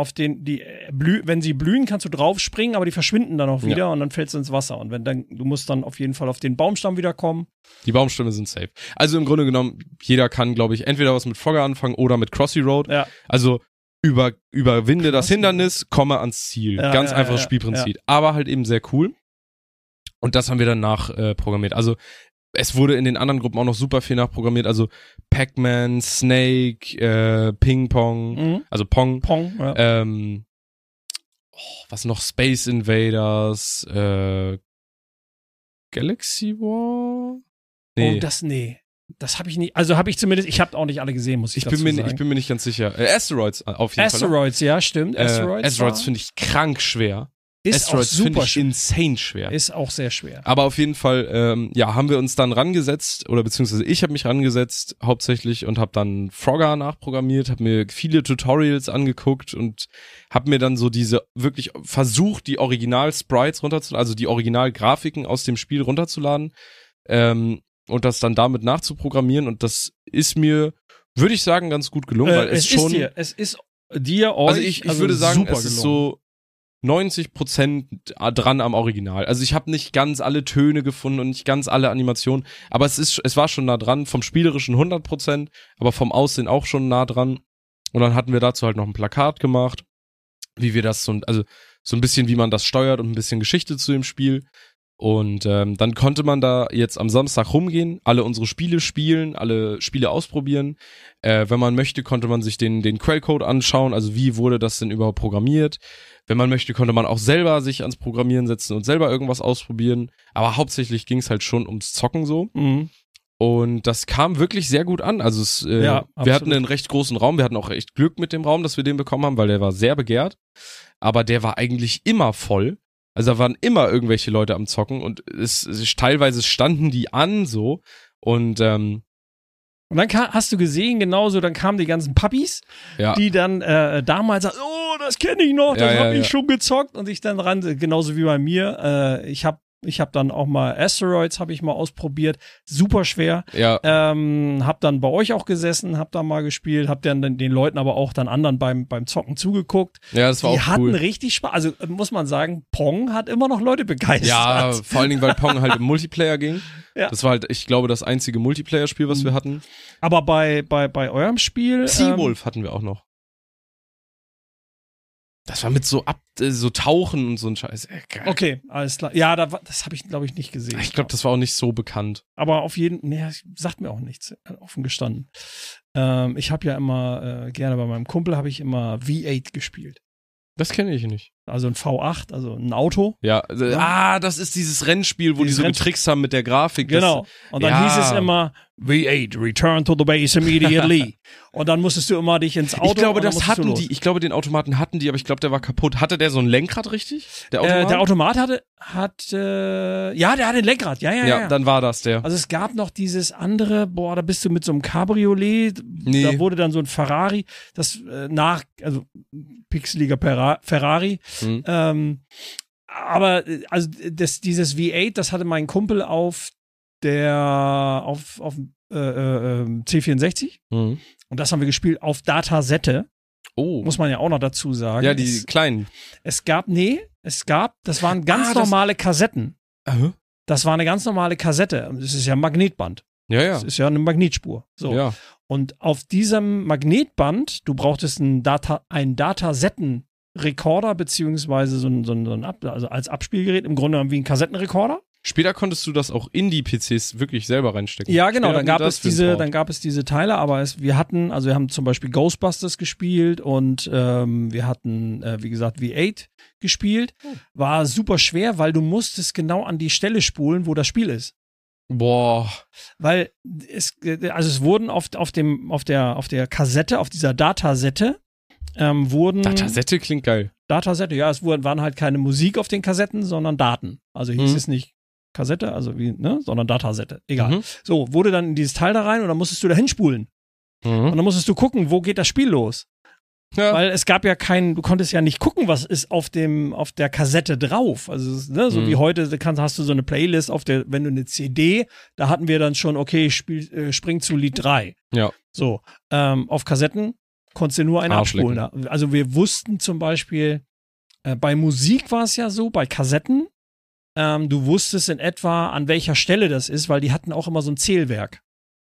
wenn sie blühen, kannst du draufspringen, aber die verschwinden dann auch wieder und dann fällst du ins Wasser. Und du musst dann auf jeden Fall auf den Baumstamm wiederkommen. Die Baumstämme sind safe. Also im Grunde genommen, jeder kann, glaube ich, entweder was mit Frogger anfangen oder mit Crossy Road. Ja. Also überwinde das Hindernis, komme ans Ziel. Ganz einfaches Spielprinzip. Ja. Aber halt eben sehr cool. Und das haben wir dann nachprogrammiert. Also es wurde in den anderen Gruppen auch noch super viel nachprogrammiert, also Pac-Man, Snake, Ping-Pong, also Pong. Ja. Was noch? Space Invaders, Galaxy War? Nee. Das habe ich nicht, also habe ich zumindest, ich habe auch nicht alle gesehen, muss ich dazu sagen. Ich bin mir nicht ganz sicher. Asteroids auf jeden Fall. Asteroids, ja, stimmt. Asteroids finde ich krank schwer. Asteroids finde ich insane schwer. Ist auch sehr schwer. Aber auf jeden Fall, haben wir uns dann rangesetzt, oder beziehungsweise ich habe mich rangesetzt hauptsächlich und habe dann Frogger nachprogrammiert, habe mir viele Tutorials angeguckt und habe mir dann so diese wirklich versucht, die Original-Sprites runterzuladen, also die Original-Grafiken aus dem Spiel runterzuladen und das dann damit nachzuprogrammieren und das ist mir, würde ich sagen, ganz gut gelungen, weil es ist dir euch, also ich würde sagen, es ist so 90% dran am Original. Also ich habe nicht ganz alle Töne gefunden und nicht ganz alle Animationen, aber es war schon nah dran, vom Spielerischen 100%, aber vom Aussehen auch schon nah dran. Und dann hatten wir dazu halt noch ein Plakat gemacht, wie wir das so ein bisschen, wie man das steuert und ein bisschen Geschichte zu dem Spiel. Und dann konnte man da jetzt am Samstag rumgehen, alle unsere Spiele spielen, alle Spiele ausprobieren. Wenn man möchte, konnte man sich den Quellcode anschauen, also wie wurde das denn überhaupt programmiert. Wenn man möchte, konnte man auch selber sich ans Programmieren setzen und selber irgendwas ausprobieren. Aber hauptsächlich ging es halt schon ums Zocken so. Mhm. Und das kam wirklich sehr gut an. Also wir hatten einen recht großen Raum. Wir hatten auch echt Glück mit dem Raum, dass wir den bekommen haben, weil der war sehr begehrt. Aber der war eigentlich immer voll. Also da waren immer irgendwelche Leute am Zocken und teilweise standen die an so. Und dann hast du gesehen, genauso, dann kamen die ganzen Puppies, die dann damals sagten, das kenne ich noch, das habe ich schon gezockt und ich dann ran, genauso wie bei mir. Ich hab dann auch mal Asteroids habe ich mal ausprobiert, super schwer. Ja. Hab dann bei euch auch gesessen, hab da mal gespielt, hab dann den Leuten aber auch dann anderen beim Zocken zugeguckt. Ja, das war auch cool. Die hatten richtig Spaß. Also muss man sagen, Pong hat immer noch Leute begeistert. Ja, vor allen Dingen, weil Pong halt im Multiplayer ging. Ja. Das war halt, ich glaube, das einzige Multiplayer-Spiel, was wir hatten. Aber bei eurem Spiel Seawolf hatten wir auch noch. Das war mit so Tauchen und so ein Scheiß. Geil. Okay, alles klar. Ja, das habe ich, glaube ich, nicht gesehen. Ich glaube, das war auch nicht so bekannt. Aber auf jeden Fall, sagt mir auch nichts, offen gestanden. Ich habe ja immer, gerne bei meinem Kumpel habe ich immer V8 gespielt. Das kenne ich nicht. Also ein V8, also ein Auto. Ja, das ist dieses Rennspiel, wo die so getrickst haben mit der Grafik. Genau. Und dann hieß es immer, V8, return to the base immediately. Und dann musstest du immer dich ins Auto. Ich glaube, das hatten die. Ich glaube, den Automaten hatten die, aber ich glaube, der war kaputt. Hatte der so ein Lenkrad richtig? Der Automat der hatte ein Lenkrad. Ja. Dann war das der. Also es gab noch dieses andere, da bist du mit so einem Cabriolet. Nee. Da wurde dann so ein Ferrari, das pixeliger Ferrari. Aber also dieses V8, das hatte mein Kumpel auf C64 und das haben wir gespielt auf Datasette. Oh. Muss man ja auch noch dazu sagen. Ja, die kleinen. Das waren ganz normale Kassetten. Das war eine ganz normale Kassette. Das ist ja ein Magnetband. Ja. Das ist ja eine Magnetspur. So. Ja. Und auf diesem Magnetband, du brauchtest einen Datasetten-Rekorder, beziehungsweise also als Abspielgerät, im Grunde genommen wie ein Kassettenrekorder. Später konntest du das auch in die PCs wirklich selber reinstecken. Ja, genau, dann gab es diese Teile, aber wir haben zum Beispiel Ghostbusters gespielt und wir hatten, wie gesagt, V8 gespielt. War super schwer, weil du musstest genau an die Stelle spulen, wo das Spiel ist. Boah. Weil es wurden auf der Kassette, auf dieser Datasette, Datasette klingt geil. Datasette, ja, waren halt keine Musik auf den Kassetten, sondern Daten. Also hieß es nicht Kassette, sondern Datasette. Egal. So, wurde dann in dieses Teil da rein und dann musstest du da hinspulen. Und dann musstest du gucken, wo geht das Spiel los. Ja. Weil es gab ja du konntest ja nicht gucken, was ist auf der Kassette drauf. Also, so wie heute hast du so eine Playlist wenn du eine CD, da hatten wir dann schon, okay, spring zu Lied 3. Ja. So, auf Kassetten konntest du nur eine abspulen. Also wir wussten zum Beispiel, bei Musik war es ja so, bei Kassetten, du wusstest in etwa, an welcher Stelle das ist, weil die hatten auch immer so ein Zählwerk.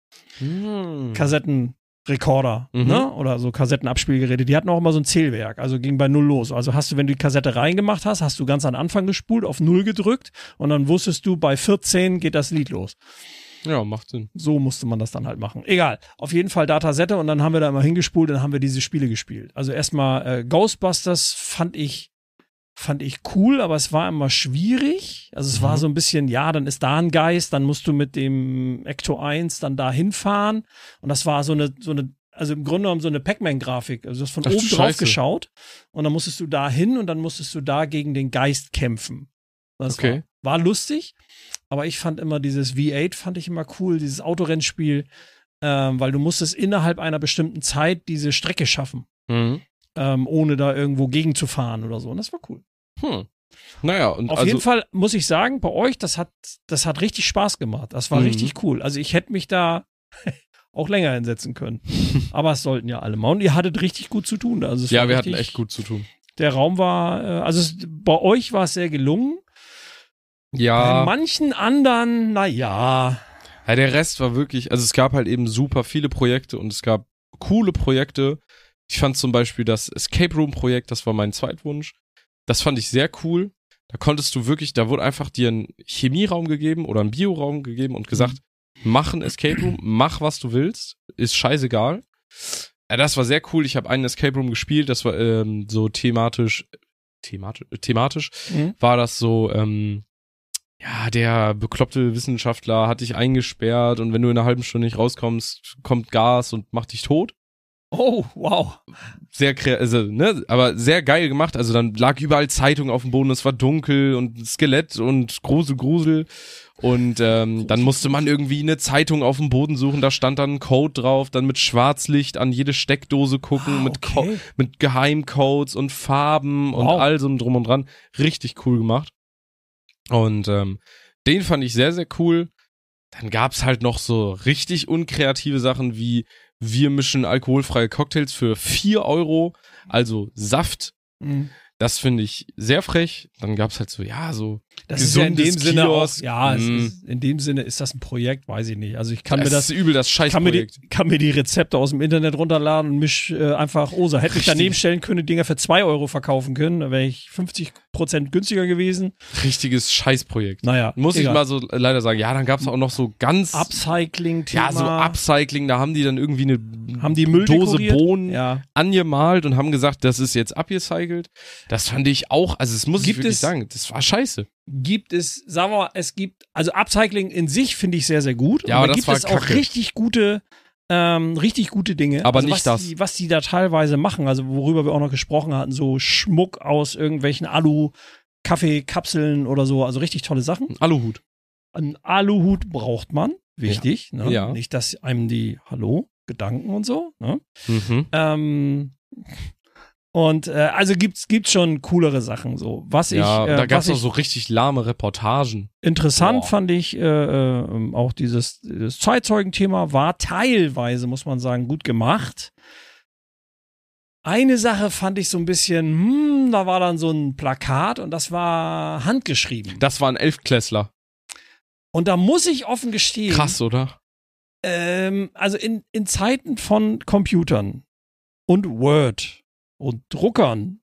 Kassettenrekorder, ne? Oder so Kassettenabspielgeräte, die hatten auch immer so ein Zählwerk, also ging bei 0 los. Also wenn du die Kassette reingemacht hast du ganz am Anfang gespult, auf 0 gedrückt und dann wusstest du, bei 14 geht das Lied los. Ja, macht Sinn. So musste man das dann halt machen. Egal, auf jeden Fall Datasette und dann haben wir da immer hingespult und dann haben wir diese Spiele gespielt. Also erstmal Ghostbusters fand ich cool, aber es war immer schwierig. Also es war so ein bisschen, dann ist da ein Geist, dann musst du mit dem Ecto 1 dann da hinfahren. Und das war so eine, also im Grunde genommen so eine Pac-Man-Grafik. Also du hast von oben drauf geschaut und dann musstest du da hin und dann musstest du da gegen den Geist kämpfen. Das war lustig, aber ich fand immer dieses V8 fand ich immer cool, dieses Autorennspiel, weil du musstest innerhalb einer bestimmten Zeit diese Strecke schaffen. Ohne da irgendwo gegenzufahren oder so. Und das war cool. Naja, und auf jeden Fall muss ich sagen, bei euch, das hat richtig Spaß gemacht. Das war richtig cool. Also ich hätte mich da auch länger hinsetzen können. Aber es sollten ja alle mal. Und ihr hattet richtig gut zu tun. Also wir hatten echt gut zu tun. Der Raum war, bei euch war es sehr gelungen. Ja. Bei manchen anderen, naja. Ja, der Rest war wirklich, also es gab halt eben super viele Projekte und es gab coole Projekte. Ich fand zum Beispiel das Escape Room Projekt, das war mein Zweitwunsch. Das fand ich sehr cool. Da konntest du wirklich, da wurde einfach dir ein Chemieraum gegeben oder ein Bioraum gegeben und gesagt, mach ein Escape Room, mach was du willst, ist scheißegal. Ja, das war sehr cool. Ich habe einen Escape Room gespielt, das war so thematisch war das so, der bekloppte Wissenschaftler hat dich eingesperrt und wenn du in einer halben Stunde nicht rauskommst, kommt Gas und macht dich tot. Oh, wow. Aber sehr geil gemacht. Also dann lag überall Zeitung auf dem Boden, es war dunkel und Skelett und Grusel. Und dann musste man irgendwie eine Zeitung auf dem Boden suchen, da stand dann ein Code drauf, dann mit Schwarzlicht an jede Steckdose gucken, mit Geheimcodes und Farben und all so drum und dran. Richtig cool gemacht. Und den fand ich sehr, sehr cool. Dann gab's halt noch so richtig unkreative Sachen wie wir mischen alkoholfreie Cocktails für 4 €, also Saft. Mhm. Das finde ich sehr frech. Dann gab's halt so, das ist ja in dem Sinne auch, in dem Sinne ist das ein Projekt, weiß ich nicht. Also ich kann das ist übel das Scheißprojekt. Kann mir die Rezepte aus dem Internet runterladen und mich einfach hätte ich daneben stellen können, die Dinger für 2 € verkaufen können, da wäre ich 50% günstiger gewesen. Richtiges Scheißprojekt. Naja, muss ich mal so leider sagen. Ja, dann gab's auch noch so ganz Upcycling-Thema. Ja, so Upcycling, da haben die dann irgendwie die Müll Dose dekoriert? Bohnen angemalt und haben gesagt, das ist jetzt upgecycelt. Das fand ich auch, also das muss ich wirklich sagen, das war scheiße. Sagen wir mal, also Upcycling in sich finde ich sehr, sehr gut. Ja, aber das war Kacke. Auch richtig gute Dinge. Aber also nicht was die da teilweise machen, also worüber wir auch noch gesprochen hatten, so Schmuck aus irgendwelchen Alu-Kaffeekapseln oder so, also richtig tolle Sachen. Aluhut. Einen Aluhut braucht man, wichtig. Ja. Ne? Ja. Nicht, dass einem die, Gedanken und so. Ne? Mhm. Und also gibt's schon coolere Sachen so. Da gab's auch so richtig lahme Reportagen. Interessant fand ich auch das Zeitzeugenthema war teilweise, muss man sagen, gut gemacht. Eine Sache fand ich so ein bisschen, da war dann so ein Plakat und das war handgeschrieben. Das war ein Elftklässler. Und da muss ich offen gestehen. Krass, oder? Also in Zeiten von Computern und Word und Druckern.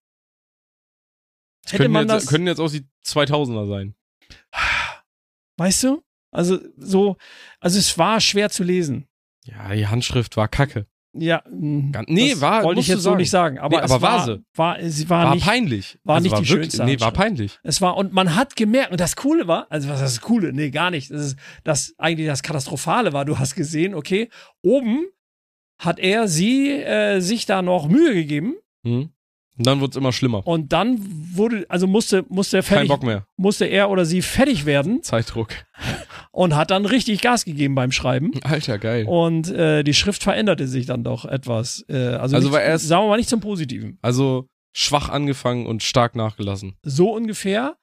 Können jetzt auch die 2000er sein. Weißt du? Also es war schwer zu lesen. Ja, die Handschrift war kacke. Ja, wollte ich jetzt so nicht sagen. Aber sie war nicht peinlich. War nicht die schönste. Nee, war peinlich. Und man hat gemerkt, und das Coole war, also was ist das Coole? Nee, gar nicht. Das eigentlich das Katastrophale war, du hast gesehen, okay, oben hat sie sich da noch Mühe gegeben. Und dann wurde es immer schlimmer. Und dann musste er fertig. Kein Bock mehr. Musste er oder sie fertig werden. Zeitdruck. Und hat dann richtig Gas gegeben beim Schreiben. Alter, geil. Und die Schrift veränderte sich dann doch etwas. War erst, sagen wir mal, nicht zum Positiven. Also schwach angefangen und stark nachgelassen. So ungefähr.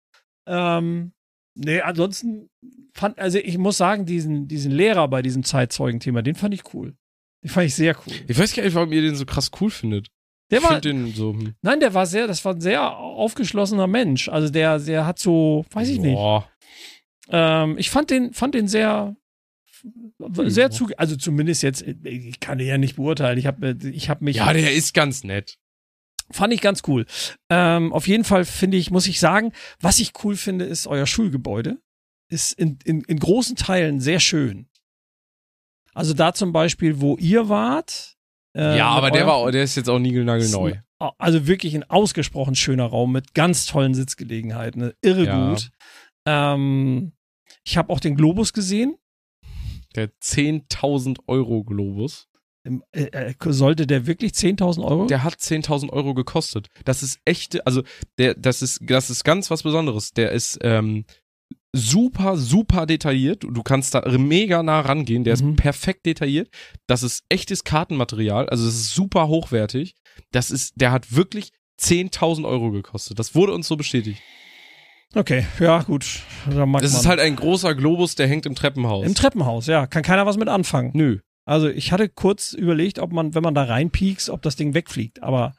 Ansonsten ich muss sagen, diesen Lehrer bei diesem Zeitzeugenthema, den fand ich cool. Den fand ich sehr cool. Ich weiß gar nicht, warum ihr den so krass cool findet. Nein, das war ein sehr aufgeschlossener Mensch. Also der hat so, weiß ich nicht. Ich fand den sehr also zumindest jetzt, ich kann den ja nicht beurteilen. Ich hab mich. Ja, der ist ganz nett. Fand ich ganz cool. Auf jeden Fall muss ich sagen, was ich cool finde, ist euer Schulgebäude. Ist in großen Teilen sehr schön. Also da zum Beispiel, wo ihr wart. Aber der ist jetzt auch niegelnagelneu. Also wirklich ein ausgesprochen schöner Raum mit ganz tollen Sitzgelegenheiten. Irre gut. Ich habe auch den Globus gesehen. Der 10.000 € Globus. Sollte der wirklich 10.000 €? Der hat 10.000 € gekostet. Das ist echte, also das ist ganz was Besonderes. Der ist super, super detailliert. Du kannst da mega nah rangehen. Der ist perfekt detailliert. Das ist echtes Kartenmaterial. Also das ist super hochwertig. Der hat wirklich 10.000 € gekostet. Das wurde uns so bestätigt. Okay, ja, gut. Das ist halt ein großer Globus, der hängt im Treppenhaus. Im Treppenhaus, ja. Kann keiner was mit anfangen. Nö. Also ich hatte kurz überlegt, ob man, wenn man da reinpiekst, ob das Ding wegfliegt. Aber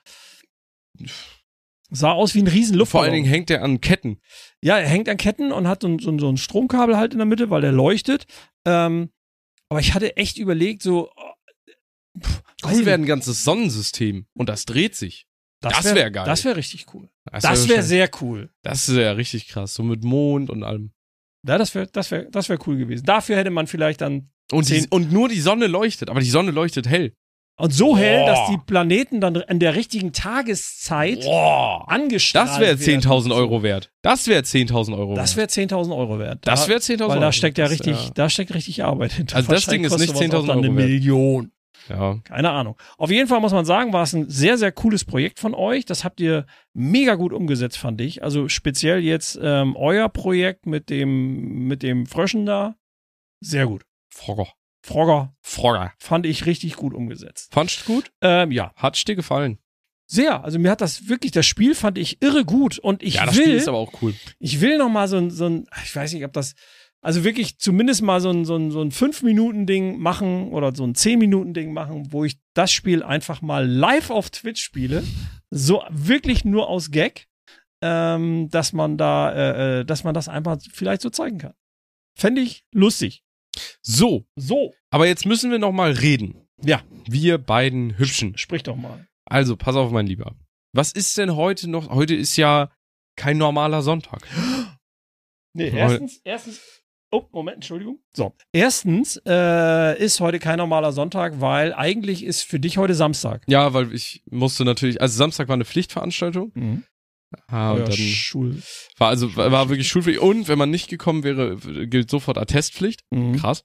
sah aus wie ein riesen Luftballon. Vor allen Dingen hängt der an Ketten. Ja, er hängt an Ketten und hat so ein Stromkabel halt in der Mitte, weil der leuchtet. Aber ich hatte echt überlegt, so cool wäre ein ganzes Sonnensystem und das dreht sich. Das wäre geil. Das wäre richtig cool. Das wäre sehr cool. Das wäre richtig krass, so mit Mond und allem. Ja, das wär cool gewesen. Dafür hätte man vielleicht dann und nur die Sonne leuchtet, aber die Sonne leuchtet hell. Und so hell, dass die Planeten dann in der richtigen Tageszeit angestrahlt werden. Das wäre 10.000 € wert. Das wäre 10.000 € wert. Das wäre 10.000 € wert. Das wäre 10.000 €. Weil da steckt ja richtig Arbeit hinter. Also das Ding ist nicht 10.000 € eine wert. Million. Ja. Keine Ahnung. Auf jeden Fall muss man sagen, war es ein sehr, sehr cooles Projekt von euch. Das habt ihr mega gut umgesetzt, fand ich. Also speziell jetzt euer Projekt mit dem Fröschen da. Sehr gut. Frogger. Fand ich richtig gut umgesetzt. Fandst du gut? Ja. Hat's dir gefallen? Sehr. Also mir hat das Spiel fand ich irre gut. Und ich das Spiel ist aber auch cool. Ich will noch mal so ein, ich weiß nicht, ob das, also wirklich zumindest mal so ein 5-Minuten-Ding machen oder so ein 10-Minuten-Ding machen, wo ich das Spiel einfach mal live auf Twitch spiele. So wirklich nur aus Gag, dass man das einfach vielleicht so zeigen kann. Fände ich lustig. So. Aber jetzt müssen wir noch mal reden. Ja. Wir beiden Hübschen. Sprich doch mal. Also, pass auf, mein Lieber. Was ist denn heute noch? Heute ist ja kein normaler Sonntag. Nee, erstens. Oh, Moment, Entschuldigung. So. Erstens ist heute kein normaler Sonntag, weil eigentlich ist für dich heute Samstag. Ja, weil ich musste natürlich, also Samstag war eine Pflichtveranstaltung. Mhm. Und Ja, dann war wirklich Schulpflicht. Und wenn man nicht gekommen wäre, gilt sofort Attestpflicht. Mhm. Krass.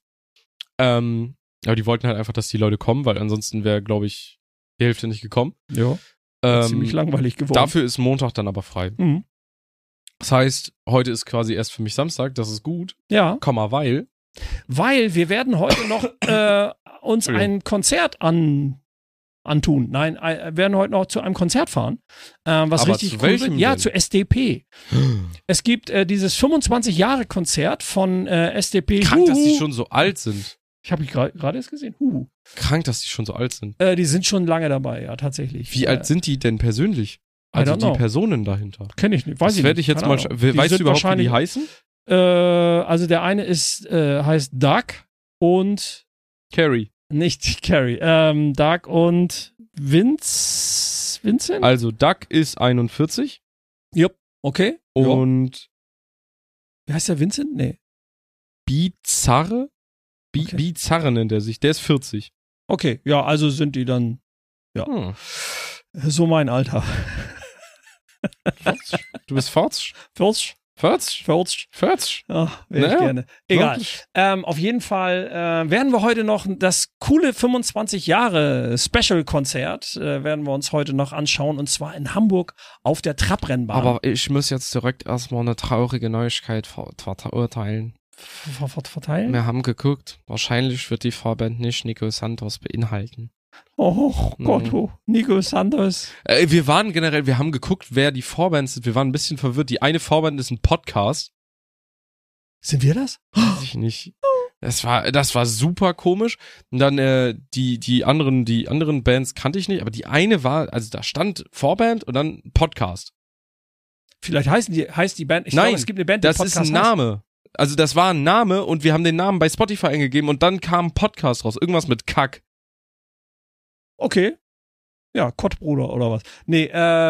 Aber die wollten halt einfach, dass die Leute kommen, weil ansonsten wäre, glaube ich, die Hälfte nicht gekommen. Ja. Ziemlich langweilig geworden. Dafür ist Montag dann aber frei. Mhm. Das heißt, heute ist quasi erst für mich Samstag, das ist gut. Ja. Weil wir werden heute noch uns ein Konzert antun. Nein, werden heute noch zu einem Konzert fahren. Was aber richtig zu cool welchem wird. Ja, denn? zu SDP. Es gibt dieses 25-Jahre-Konzert von SDP. Krank, dass die schon so alt sind. Ich habe gerade erst gesehen. Krank, dass die schon so alt sind. Die sind schon lange dabei, ja, tatsächlich. Wie alt sind die denn persönlich? Also die Personen dahinter. Kenne ich nicht. Weiß das ich werde nicht. ich jetzt mal. Weißt du überhaupt, wie die heißen? Also der eine heißt Doug und Carrie. nicht Carrie. Doug und Vincent? Also Doug ist 41. Jupp, okay. Und wie heißt der Vincent? Nee. Bizarre? Okay. Bizarre nennt er sich. Der ist 40. Okay, ja, also sind die dann so mein Alter. Du bist 40? 40? 40? Ach, wäre ich gerne. Egal. Auf jeden Fall werden wir heute noch das coole 25 Jahre Special-Konzert werden wir uns heute noch anschauen, und zwar in Hamburg auf der Trabrennbahn. Aber ich muss jetzt direkt erstmal eine traurige Neuigkeit verurteilen. Verteilen? Wir haben geguckt, wahrscheinlich wird die Vorband nicht Nico Santos beinhalten. Oh Gott, Nico Santos. Wir haben geguckt, wer die Vorbands sind. Wir waren ein bisschen verwirrt. Die eine Vorband ist ein Podcast. Sind wir das? Weiß ich nicht. Das war super komisch. Und dann die anderen Bands kannte ich nicht, aber die eine war, also da stand Vorband und dann Podcast. Vielleicht heißt die Band, Nein, glaube, es gibt eine Band, die das Podcast ist ein Name. Also das war ein Name und wir haben den Namen bei Spotify eingegeben und dann kam ein Podcast raus. Irgendwas mit Kack. Okay. Ja, Kottbruder oder was? Nee,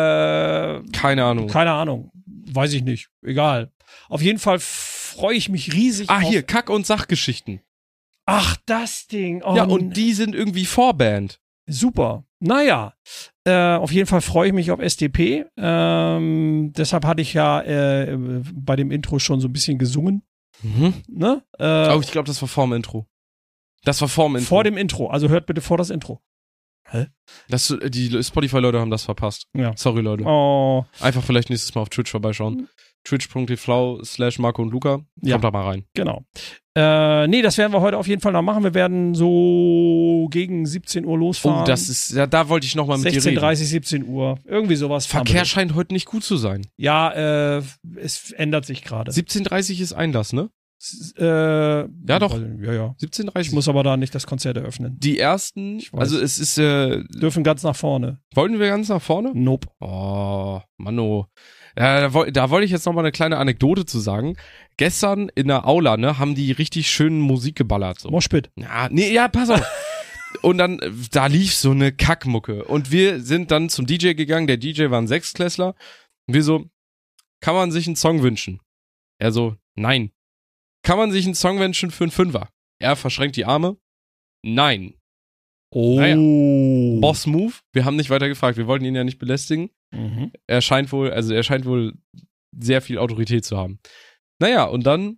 keine Ahnung. Weiß ich nicht. Egal. Auf jeden Fall freue ich mich riesig. Hier, Kack- und Sachgeschichten. Ach, das Ding. Oh, ja, und die sind irgendwie Vorband. Super. Naja, auf jeden Fall freue ich mich auf SDP. Deshalb hatte ich ja bei dem Intro schon so ein bisschen gesungen. Mhm. Ne? Ich glaube, das war vorm Intro. Vor dem Intro. Also hört bitte vor das Intro. Hä? Die Spotify-Leute haben das verpasst. Ja. Sorry, Leute. Oh. Einfach vielleicht nächstes Mal auf Twitch vorbeischauen. Twitch.tv/Marco und Luca. Kommt da mal rein. Genau. Nee, das werden wir heute auf jeden Fall noch machen. Wir werden so gegen 17 Uhr losfahren. Oh, das ist, ja, da wollte ich noch mal mit dir reden. 16:30, 17 Uhr. Irgendwie sowas. Verkehr scheint heute nicht gut zu sein. Ja, es ändert sich gerade. 17:30 ist Einlass, ne? Ja, doch. Ja. 17:30. Ich muss aber da nicht das Konzert eröffnen. Die ersten, also es ist, dürfen ganz nach vorne. Wollten wir ganz nach vorne? Nope. Oh, Manno. Da wollte ich jetzt noch mal eine kleine Anekdote zu sagen. Gestern in der Aula, ne, haben die richtig schön Musik geballert. So. Moshpit. Ja, pass auf. Und dann, da lief so eine Kackmucke. Und wir sind dann zum DJ gegangen. Der DJ war ein Sechstklässler. Und wir so, kann man sich einen Song wünschen? Er so, nein. Kann man sich einen Song wünschen für einen Fünfer? Er verschränkt die Arme. Nein. Oh. Naja. Boss Move. Wir haben nicht weiter gefragt. Wir wollten ihn ja nicht belästigen. Mhm. Er scheint wohl sehr viel Autorität zu haben. Naja, und dann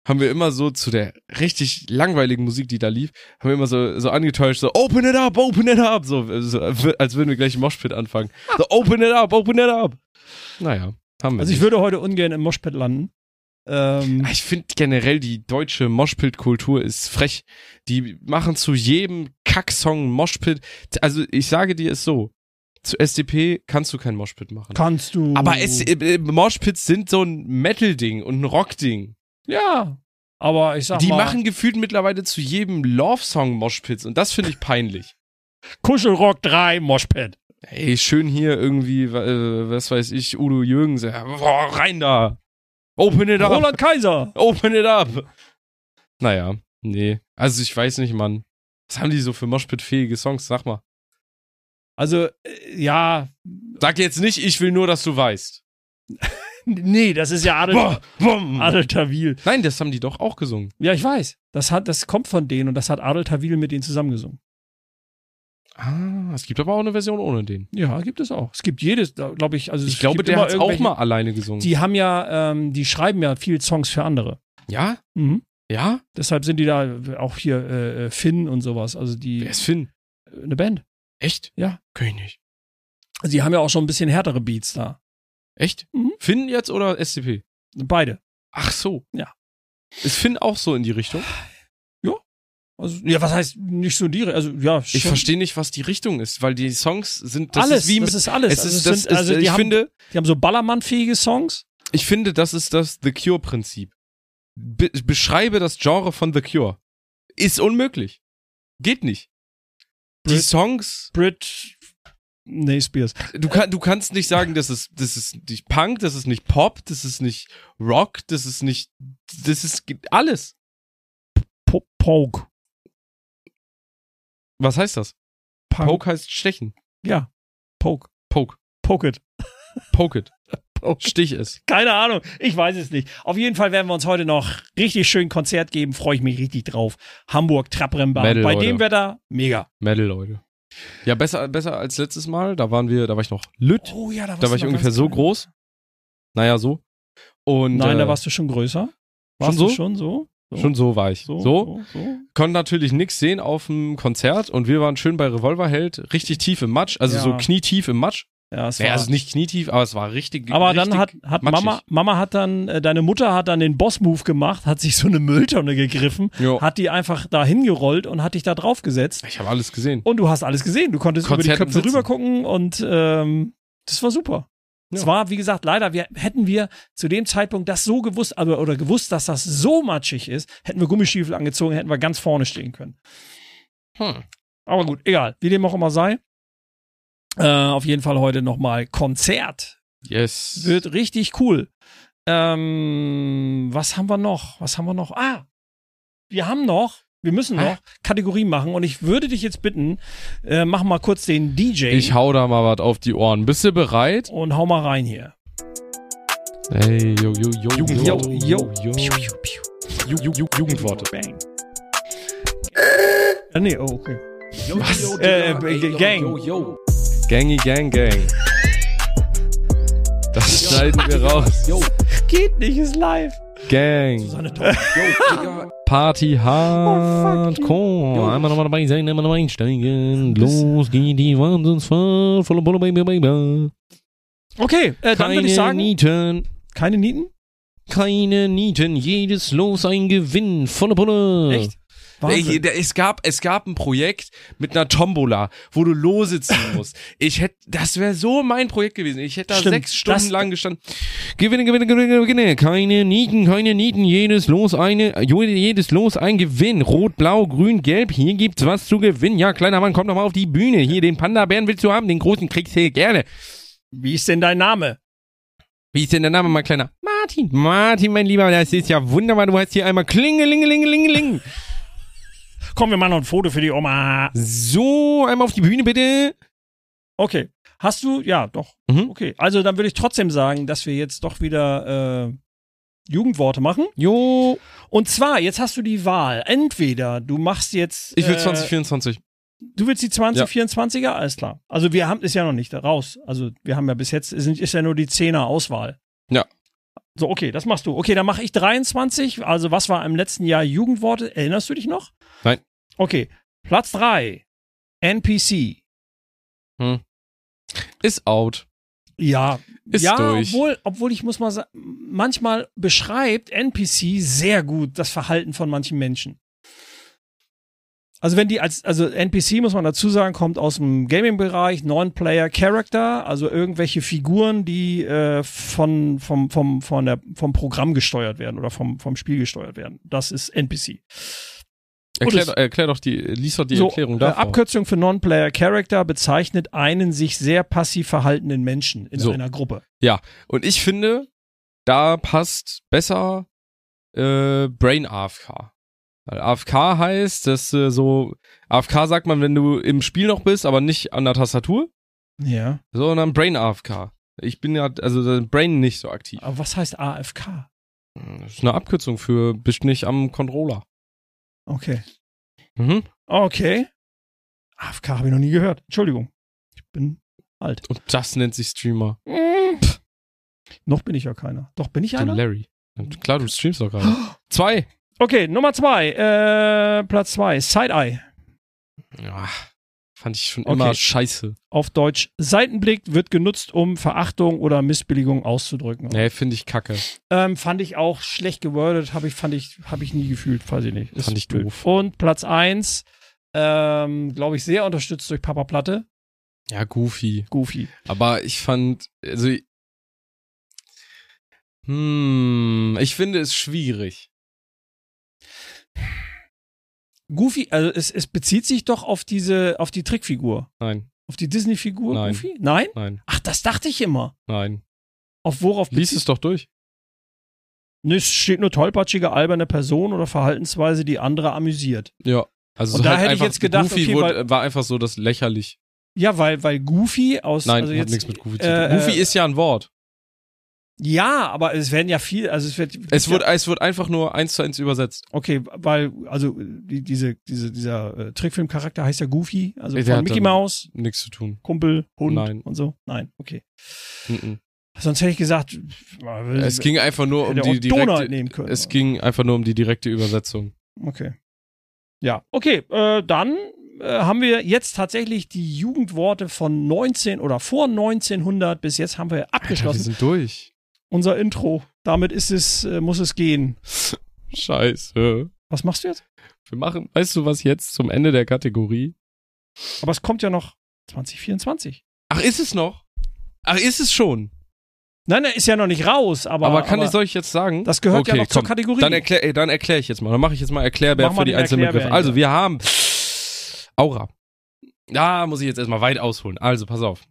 haben wir immer so zu der richtig langweiligen Musik, die da lief, haben wir immer so angetäuscht, so open it up, so als würden wir gleich im Moshpit anfangen. So open it up. Naja, haben wir. Also ich würde heute ungern im Moshpit landen. Ich finde generell, die deutsche Moshpit-Kultur ist frech. Die machen zu jedem Kacksong Moshpit. Also ich sage dir es so, zu SDP kannst du kein Moshpit machen. Kannst du. Aber Moshpits sind so ein Metal-Ding und ein Rock-Ding. Ja, aber ich sag mal. Die machen gefühlt mittlerweile zu jedem Love-Song Moshpits und das finde ich peinlich. Kuschelrock 3 Moshpit. Ey, schön hier irgendwie, was weiß ich, Udo Jürgens. Boah, rein da. Open it up. Roland Kaiser. Open it up. Naja, nee. Also ich weiß nicht, Mann. Was haben die so für Moshpit-fähige Songs? Sag mal. Also, ja. Sag jetzt nicht, ich will nur, dass du weißt. Nee, das ist ja Adel Tawil. Nein, das haben die doch auch gesungen. Ja, ich weiß. Das kommt von denen und das hat Adel Tawil mit denen zusammengesungen. Ah, es gibt aber auch eine Version ohne den. Ja, gibt es auch. Es gibt jedes, glaube ich. Also ich glaube, der hat auch mal alleine gesungen. Die haben ja, die schreiben ja viel Songs für andere. Ja? Mhm. Ja? Deshalb sind die da auch hier Finn und sowas. Also die. Wer ist Finn? Eine Band. Echt? Ja. Kenn ich nicht. Also die haben ja auch schon ein bisschen härtere Beats da. Echt? Mhm. Finn jetzt oder SCP? Beide. Ach so. Ja. Ist Finn auch so in die Richtung? Ja. Also, ja, was heißt nicht so die, also, ja. Ich verstehe nicht, was die Richtung ist, weil die Songs sind, das ist alles. Die haben so Ballermann-fähige Songs. Ich finde, das ist das The Cure-Prinzip. Beschreibe das Genre von The Cure. Ist unmöglich. Geht nicht. Die Songs. Spears. Du kannst nicht sagen, das ist nicht Punk, das ist nicht Pop, das ist nicht Rock, das ist alles. Poke. Was heißt das? Punk. Poke heißt stechen. Ja. Poke. Poke. Poke it. Poke it. Stich es. Keine Ahnung, ich weiß es nicht. Auf jeden Fall werden wir uns heute noch richtig schön Konzert geben, freue ich mich richtig drauf. Hamburg, Trabrennbahn. Bei dem Wetter, mega. Metal, Leute. Ja, besser als letztes Mal. Da war ich noch Lütt. Oh ja, da war ich ungefähr so groß. Naja, so. Und, nein, da warst du schon größer. Warst du schon so? Schon so war ich. So. Konnte natürlich nichts sehen auf dem Konzert und wir waren schön bei Revolverheld, richtig tief im Matsch, also so knietief im Matsch. Ja, es war also nicht knietief, aber es war richtig. Aber richtig dann hat Mama hat dann, deine Mutter hat dann den Boss-Move gemacht, hat sich so eine Mülltonne gegriffen, hat die einfach da hingerollt und hat dich da drauf gesetzt. Ich habe alles gesehen. Und du hast alles gesehen. Du konntest über die Köpfe rüber gucken und das war super. Es war, wie gesagt, leider, hätten wir zu dem Zeitpunkt das so gewusst, oder gewusst, dass das so matschig ist, hätten wir Gummistiefel angezogen, hätten wir ganz vorne stehen können. Aber gut, egal. Wie dem auch immer sei. Auf jeden Fall heute nochmal Konzert. Yes. Wird richtig cool. Was haben wir noch? Wir müssen noch Kategorien machen und ich würde dich jetzt bitten, mach mal kurz den DJ. Ich hau da mal was auf die Ohren. Bist du bereit? Und hau mal rein hier. Hey, yo. Jugendworte. Bang. Nee, oh, okay. Was? Gang. Gang. Das schneiden wir raus. Geht nicht, ist live. Gang. Party Hardcore. Einmal nochmal dabei sein, einmal nochmal einsteigen. Los geht die Wahnsinnsfahrt. Voller Bulle, Baby. Okay, dann würde ich sagen. Nieten. Keine Nieten? Keine Nieten. Jedes Los ein Gewinn. Voller Bulle. Echt? Es gab ein Projekt mit einer Tombola, wo du Lose ziehen musst. Das wäre so mein Projekt gewesen. Ich hätte da 6 Stunden lang gestanden. Gewinne. Keine Nieten. Jedes Los ein Gewinn. Rot, Blau, Grün, Gelb. Hier gibt's was zu gewinnen. Ja, kleiner Mann, komm doch mal auf die Bühne. Hier, den Panda-Bären willst du haben, den großen kriegst du gerne. Wie ist denn dein Name? Mein Kleiner? Martin, mein Lieber, das ist ja wunderbar. Du hast hier einmal Klingelingelingelingeling. Komm, wir machen noch ein Foto für die Oma. So, einmal auf die Bühne, bitte. Okay. Hast du? Ja, doch. Okay. Also, dann würde ich trotzdem sagen, dass wir jetzt doch wieder Jugendworte machen. Jo. Und zwar, jetzt hast du die Wahl. Entweder du machst jetzt. Ich will 2024. Du willst die 2024er? Ja. Alles klar. Also, ist ja noch nicht raus. Also, wir haben ja bis jetzt, ist ja nur die 10er Auswahl. Ja. So, okay, das machst du. Okay, dann mache ich 23. Also, was war im letzten Jahr Jugendworte? Erinnerst du dich noch? Nein. Okay, Platz 3. NPC. Ist out. Ja, Ist durch. Obwohl ich muss mal sagen, manchmal beschreibt NPC sehr gut das Verhalten von manchen Menschen. Also also NPC, muss man dazu sagen, kommt aus dem Gaming-Bereich, Non-Player-Character, also irgendwelche Figuren, die vom Programm gesteuert werden oder vom Spiel gesteuert werden. Das ist NPC. Erklär doch lies doch die Erklärung davor. Abkürzung für Non-Player-Character bezeichnet einen sich sehr passiv verhaltenen Menschen in einer Gruppe. Ja, und ich finde, da passt besser Brain AFK. Weil AFK heißt, dass AFK sagt man, wenn du im Spiel noch bist, aber nicht an der Tastatur. Ja. Sondern Brain AFK. Ich bin ja, also Brain nicht so aktiv. Aber was heißt AFK? Das ist eine Abkürzung für bist nicht am Controller. Okay. Okay. AFK habe ich noch nie gehört. Entschuldigung. Ich bin alt. Und das nennt sich Streamer. Noch bin ich ja keiner. Doch, bin ich einer? Du Larry. Klar, du streamst doch gerade. 2. Okay, Nummer 2. Platz 2. Side-Eye. Ja, fand ich schon immer scheiße. Auf Deutsch. Seitenblick wird genutzt, um Verachtung oder Missbilligung auszudrücken. Nee, finde ich kacke. Fand ich auch schlecht gewordet. Habe ich nie gefühlt. Weiß ich nicht. Fand ich doof. Und Platz 1. Glaube ich, sehr unterstützt durch Papa Platte. Ja, Goofy. Aber ich fand, also ich finde es schwierig. Goofy, also es bezieht sich doch auf die Trickfigur. Nein. Auf die Disney-Figur Nein. Goofy? Nein? Nein. Ach, das dachte ich immer. Nein. Auf worauf Lies es doch durch. Ne, es steht nur tollpatschige, alberne Person oder Verhaltensweise, die andere amüsiert. Ja. Also und da halt hätte ich jetzt gedacht, Goofy okay, war einfach so das lächerlich. Ja, weil Goofy aus... Nein, also hat jetzt, nichts mit Goofy zu tun. Goofy ist ja ein Wort. Ja, aber es werden ja viel, also es wird einfach nur 1:1 übersetzt. Okay, weil, also dieser Trickfilmcharakter heißt ja Goofy, also Der von Mickey Mouse. Nichts zu tun. Kumpel, Hund Nein. und so. Nein, okay. Sonst hätte ich gesagt, es ging einfach nur um die Donald nehmen können. Es ging einfach nur um die direkte Übersetzung. Okay. Ja, okay, dann haben wir jetzt tatsächlich die Jugendworte von 19 oder vor 1900 bis jetzt haben wir abgeschlossen. Alter, wir sind durch. Unser Intro. Damit muss es gehen. Scheiße. Was machst du jetzt? Weißt du was jetzt zum Ende der Kategorie? Aber es kommt ja noch 2024. Ach, ist es noch? Ach, ist es schon? Nein, ist ja noch nicht raus, aber soll ich jetzt sagen? Das gehört ja noch zur Kategorie. Dann erklär ich jetzt mal. Dann mache ich jetzt mal Erklärbär für die einzelnen Begriffe. Also, wir haben Aura. Da muss ich jetzt erstmal weit ausholen. Also, pass auf.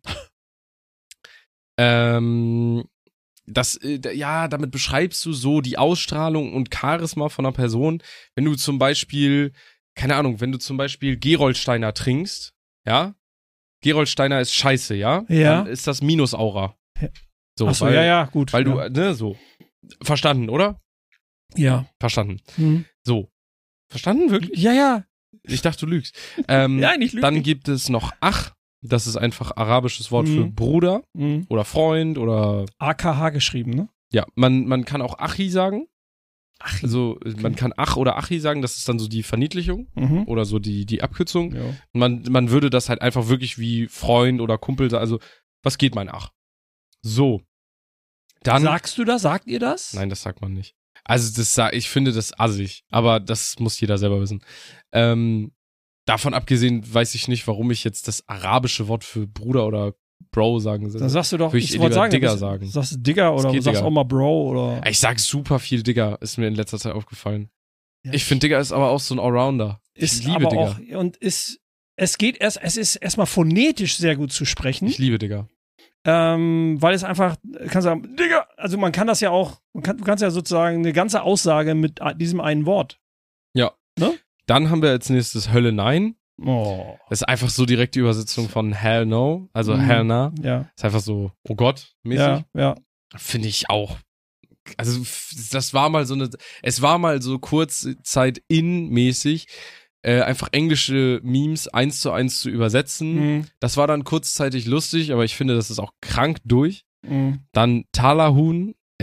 Damit beschreibst du so die Ausstrahlung und Charisma von einer Person. Wenn du zum Beispiel, keine Ahnung, Gerolsteiner trinkst, ja? Gerolsteiner ist scheiße, ja? Ja. Dann ist das Minus-Aura. So, ach so, ja, gut. Weil du, so. Verstanden, oder? Ja. Verstanden. So. Verstanden, wirklich? Ja. Ich dachte, du lügst. Nein, ich lüge. Dann gibt es noch Ach. Das ist einfach arabisches Wort für Bruder oder Freund oder... AKH geschrieben, ne? Ja, man kann auch Achi sagen. Achi. Also man kann Ach oder Achi sagen, das ist dann so die Verniedlichung oder so die Abkürzung. Ja. Man würde das halt einfach wirklich wie Freund oder Kumpel sagen. Also, was geht mein Ach? So. Dann... Sagst du das? Sagt ihr das? Nein, das sagt man nicht. Also ich finde das assig, aber das muss jeder selber wissen. Davon abgesehen weiß ich nicht, warum ich jetzt das arabische Wort für Bruder oder Bro sagen soll. Dann sagst du doch, ich wollte sagen, Digger sagen. Sagst du Digger oder sagst Digger. auch mal Bro oder? Ich sag super viel Digger, ist mir in letzter Zeit aufgefallen. Ja, ich finde Digger ist aber auch so ein Allrounder. Ich liebe Digger. Es ist erstmal phonetisch sehr gut zu sprechen. Ich liebe Digger. Weil es einfach, kannst sagen, Digger, also man kann das ja auch, du kannst ja sozusagen eine ganze Aussage mit diesem einen Wort. Ja. Ne? Dann haben wir als nächstes Hölle Nein. Oh. Das ist einfach so direkte Übersetzung von Hell No, also Hell Na. Ja. Ist einfach so, oh Gott, mäßig. Ja. Finde ich auch. Also, es war mal so kurzzeit mäßig, einfach englische Memes 1:1 zu übersetzen. Das war dann kurzzeitig lustig, aber ich finde, das ist auch krank durch. Dann Talahun.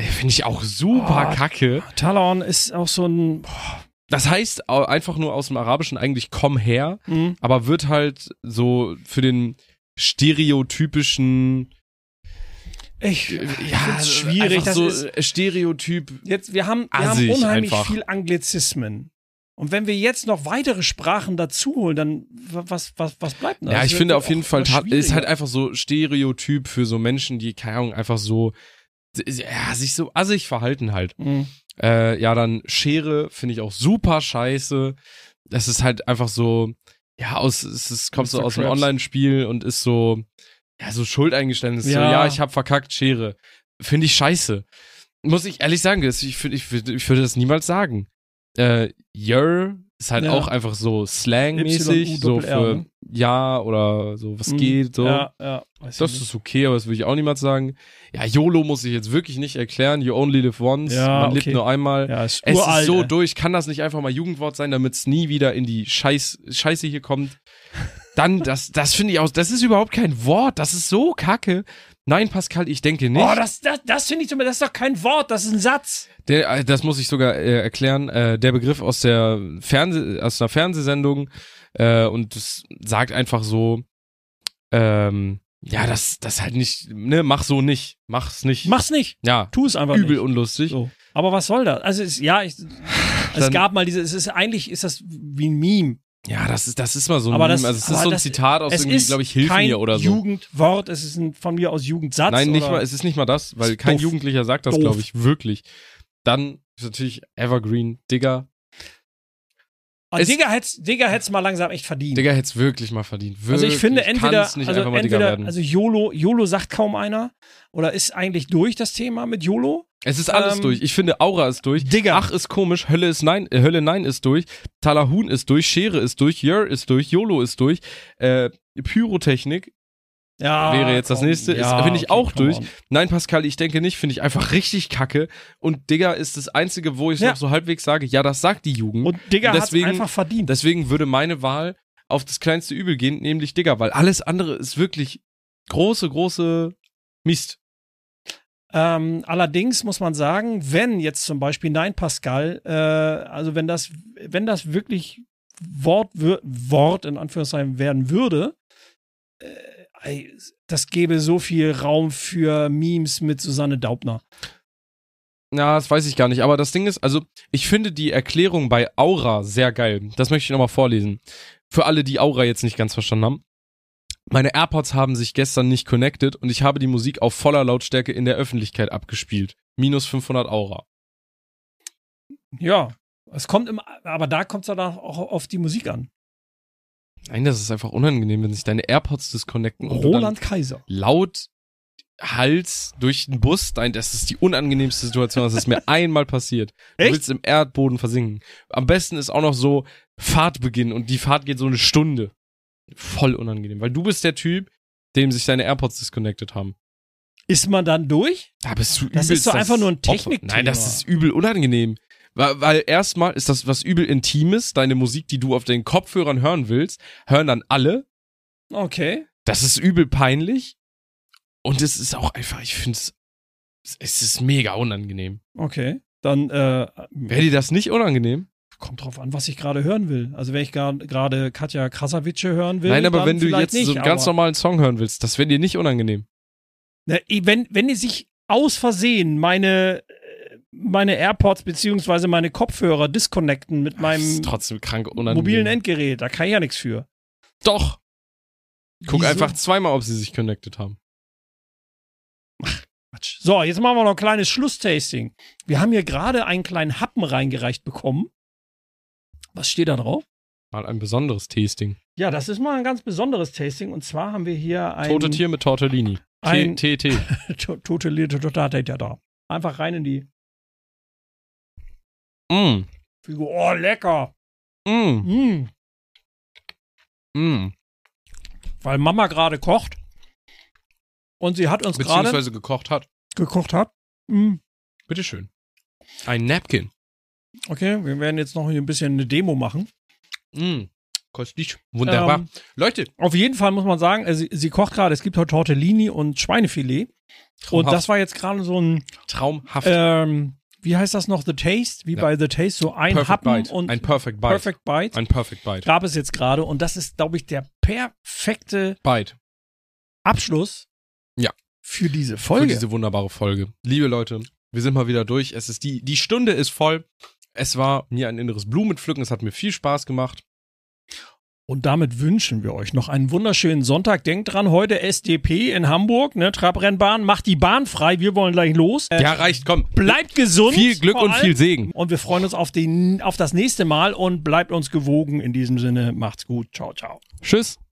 Finde ich auch super kacke. Talaon ist auch so ein... Das heißt einfach nur aus dem Arabischen eigentlich komm her, aber wird halt so für den stereotypischen schwierig. Das so ist Stereotyp. Jetzt, wir haben unheimlich viel Anglizismen. Und wenn wir jetzt noch weitere Sprachen dazu holen, dann was bleibt denn da? Ja, ich finde auf jeden Fall, ist halt einfach so Stereotyp für so Menschen, die, keine Ahnung, einfach so sich so assig verhalten halt. Dann Schere finde ich auch super scheiße. Das ist halt einfach so, kommt so aus einem Online-Spiel und ist so, so Schuldeingeständnis. Ja. So, ich hab verkackt, Schere. Finde ich scheiße. Muss ich ehrlich sagen, ich würde das niemals sagen. Ist halt auch einfach so Slang-mäßig, so für ne? Ja oder so, was geht, so. Ja, das ist okay, aber das würde ich auch niemals sagen. Ja, YOLO muss ich jetzt wirklich nicht erklären. You only live once. Man lebt nur einmal. Ja, es ist so durch. Kann das nicht einfach mal Jugendwort sein, damit es nie wieder in die Scheiße hier kommt? Dann, das finde ich auch, das ist überhaupt kein Wort. Das ist so kacke. Nein, Pascal, ich denke nicht. Oh, das finde ich das ist doch kein Wort, das ist ein Satz. Das muss ich sogar erklären. Der Begriff aus einer Fernsehsendung und das sagt einfach so, das halt nicht, ne, mach's nicht. Mach's nicht. Ja. Tu es einfach nicht. Übel unlustig. So. Aber was soll das? Also, es gab mal eigentlich ist das wie ein Meme. Ja, das ist mal so ein Meme. Also es ist so ein Zitat aus irgendwie, glaube ich, Hilf mir oder so. Es ist kein Jugendwort, es ist von mir aus Jugendsatz. Nein, es ist nicht mal das, weil kein Jugendlicher sagt das, glaube ich, wirklich. Dann ist natürlich Evergreen, Digger. Digger hätt's mal langsam echt verdient. Digger hätt's wirklich mal verdient. Wirklich. Also ich finde entweder Digger werden. Also YOLO sagt kaum einer oder ist eigentlich durch das Thema mit YOLO. Es ist alles durch. Ich finde, Aura ist durch. Digger. Ach ist komisch. Hölle Nein ist durch. Talahun ist durch. Schere ist durch. Yer ist durch. YOLO ist durch. Pyrotechnik wäre jetzt das nächste. Finde ich auch durch. Nein, Pascal, ich denke nicht. Finde ich einfach richtig kacke. Und Digger ist das Einzige, wo ich noch so halbwegs sage, ja, das sagt die Jugend. Und Digger hat es einfach verdient. Deswegen würde meine Wahl auf das kleinste Übel gehen, nämlich Digger, weil alles andere ist wirklich große Mist. Allerdings muss man sagen, wenn jetzt zum Beispiel Nein Pascal, also wenn das wirklich Wort in Anführungszeichen werden würde, das gäbe so viel Raum für Memes mit Susanne Daubner. Na, das weiß ich gar nicht. Aber das Ding ist, also ich finde die Erklärung bei Aura sehr geil. Das möchte ich nochmal vorlesen. Für alle, die Aura jetzt nicht ganz verstanden haben. Meine AirPods haben sich gestern nicht connected und ich habe die Musik auf voller Lautstärke in der Öffentlichkeit abgespielt. Minus 500 Aura. Ja, aber da kommt es dann auch auf die Musik an. Nein, das ist einfach unangenehm, wenn sich deine AirPods disconnecten. Roland Kaiser. Laut Hals durch den Bus. Nein, das ist die unangenehmste Situation. Das ist mir einmal passiert. Du willst im Erdboden versinken. Am besten ist auch noch so Fahrtbeginn und die Fahrt geht so eine Stunde. Voll unangenehm, weil du bist der Typ, dem sich deine AirPods disconnected haben. Ist man dann durch? Da bist du übel. Das ist doch einfach nur ein Technikthema. Nein, das ist übel unangenehm. Weil erstmal ist das was übel Intimes, deine Musik, die du auf den Kopfhörern hören willst, hören dann alle. Okay. Das ist übel peinlich. Und es ist auch einfach, ich finde es ist mega unangenehm. Okay, dann wäre dir das nicht unangenehm? Kommt drauf an, was ich gerade hören will. Also wenn ich gerade Katja Krasavice hören will. Nein, aber wenn du jetzt nicht, so einen ganz normalen Song hören willst, das wäre dir nicht unangenehm. Na, wenn die sich aus Versehen meine AirPods beziehungsweise meine Kopfhörer disconnecten mit meinem ist trotzdem krank unangenehm. Mobilen Endgerät, da kann ich ja nichts für. Doch. Guck einfach zweimal, ob sie sich connected haben. Ach, Quatsch. So, jetzt machen wir noch ein kleines Schlusstasting. Wir haben hier gerade einen kleinen Happen reingereicht bekommen. Was steht da drauf? Mal ein besonderes Tasting. Ja, das ist mal ein ganz besonderes Tasting. Und zwar haben wir hier ein... Tote Tier mit Tortellini. TT. da. Einfach rein in die... Figur. Oh, lecker. Weil Mama gerade kocht. Und sie hat uns gerade... Beziehungsweise gekocht hat. Bitteschön. Ein Napkin. Okay, wir werden jetzt noch hier ein bisschen eine Demo machen. Köstlich. Wunderbar. Leute. Auf jeden Fall muss man sagen, sie kocht gerade, es gibt heute Tortellini und Schweinefilet. Traumhaft. Und das war jetzt gerade so ein traumhaft. Wie heißt das noch? The Taste? Wie bei The Taste, so ein Perfect Happen Bite. und ein Perfect Bite. Perfect Bite. Ein Perfect Bite. Gab es jetzt gerade und das ist, glaube ich, der perfekte Bite. Abschluss für diese Folge. Für diese wunderbare Folge. Liebe Leute, wir sind mal wieder durch. Es ist die Stunde ist voll. Es war mir ein inneres Blumenpflücken. Es hat mir viel Spaß gemacht. Und damit wünschen wir euch noch einen wunderschönen Sonntag. Denkt dran, heute SDP in Hamburg, ne, Trabrennbahn. Macht die Bahn frei, wir wollen gleich los. Ja, reicht, komm. Bleibt gesund. Viel Glück und viel Segen. Und wir freuen uns auf das nächste Mal und bleibt uns gewogen. In diesem Sinne, macht's gut. Ciao, ciao. Tschüss.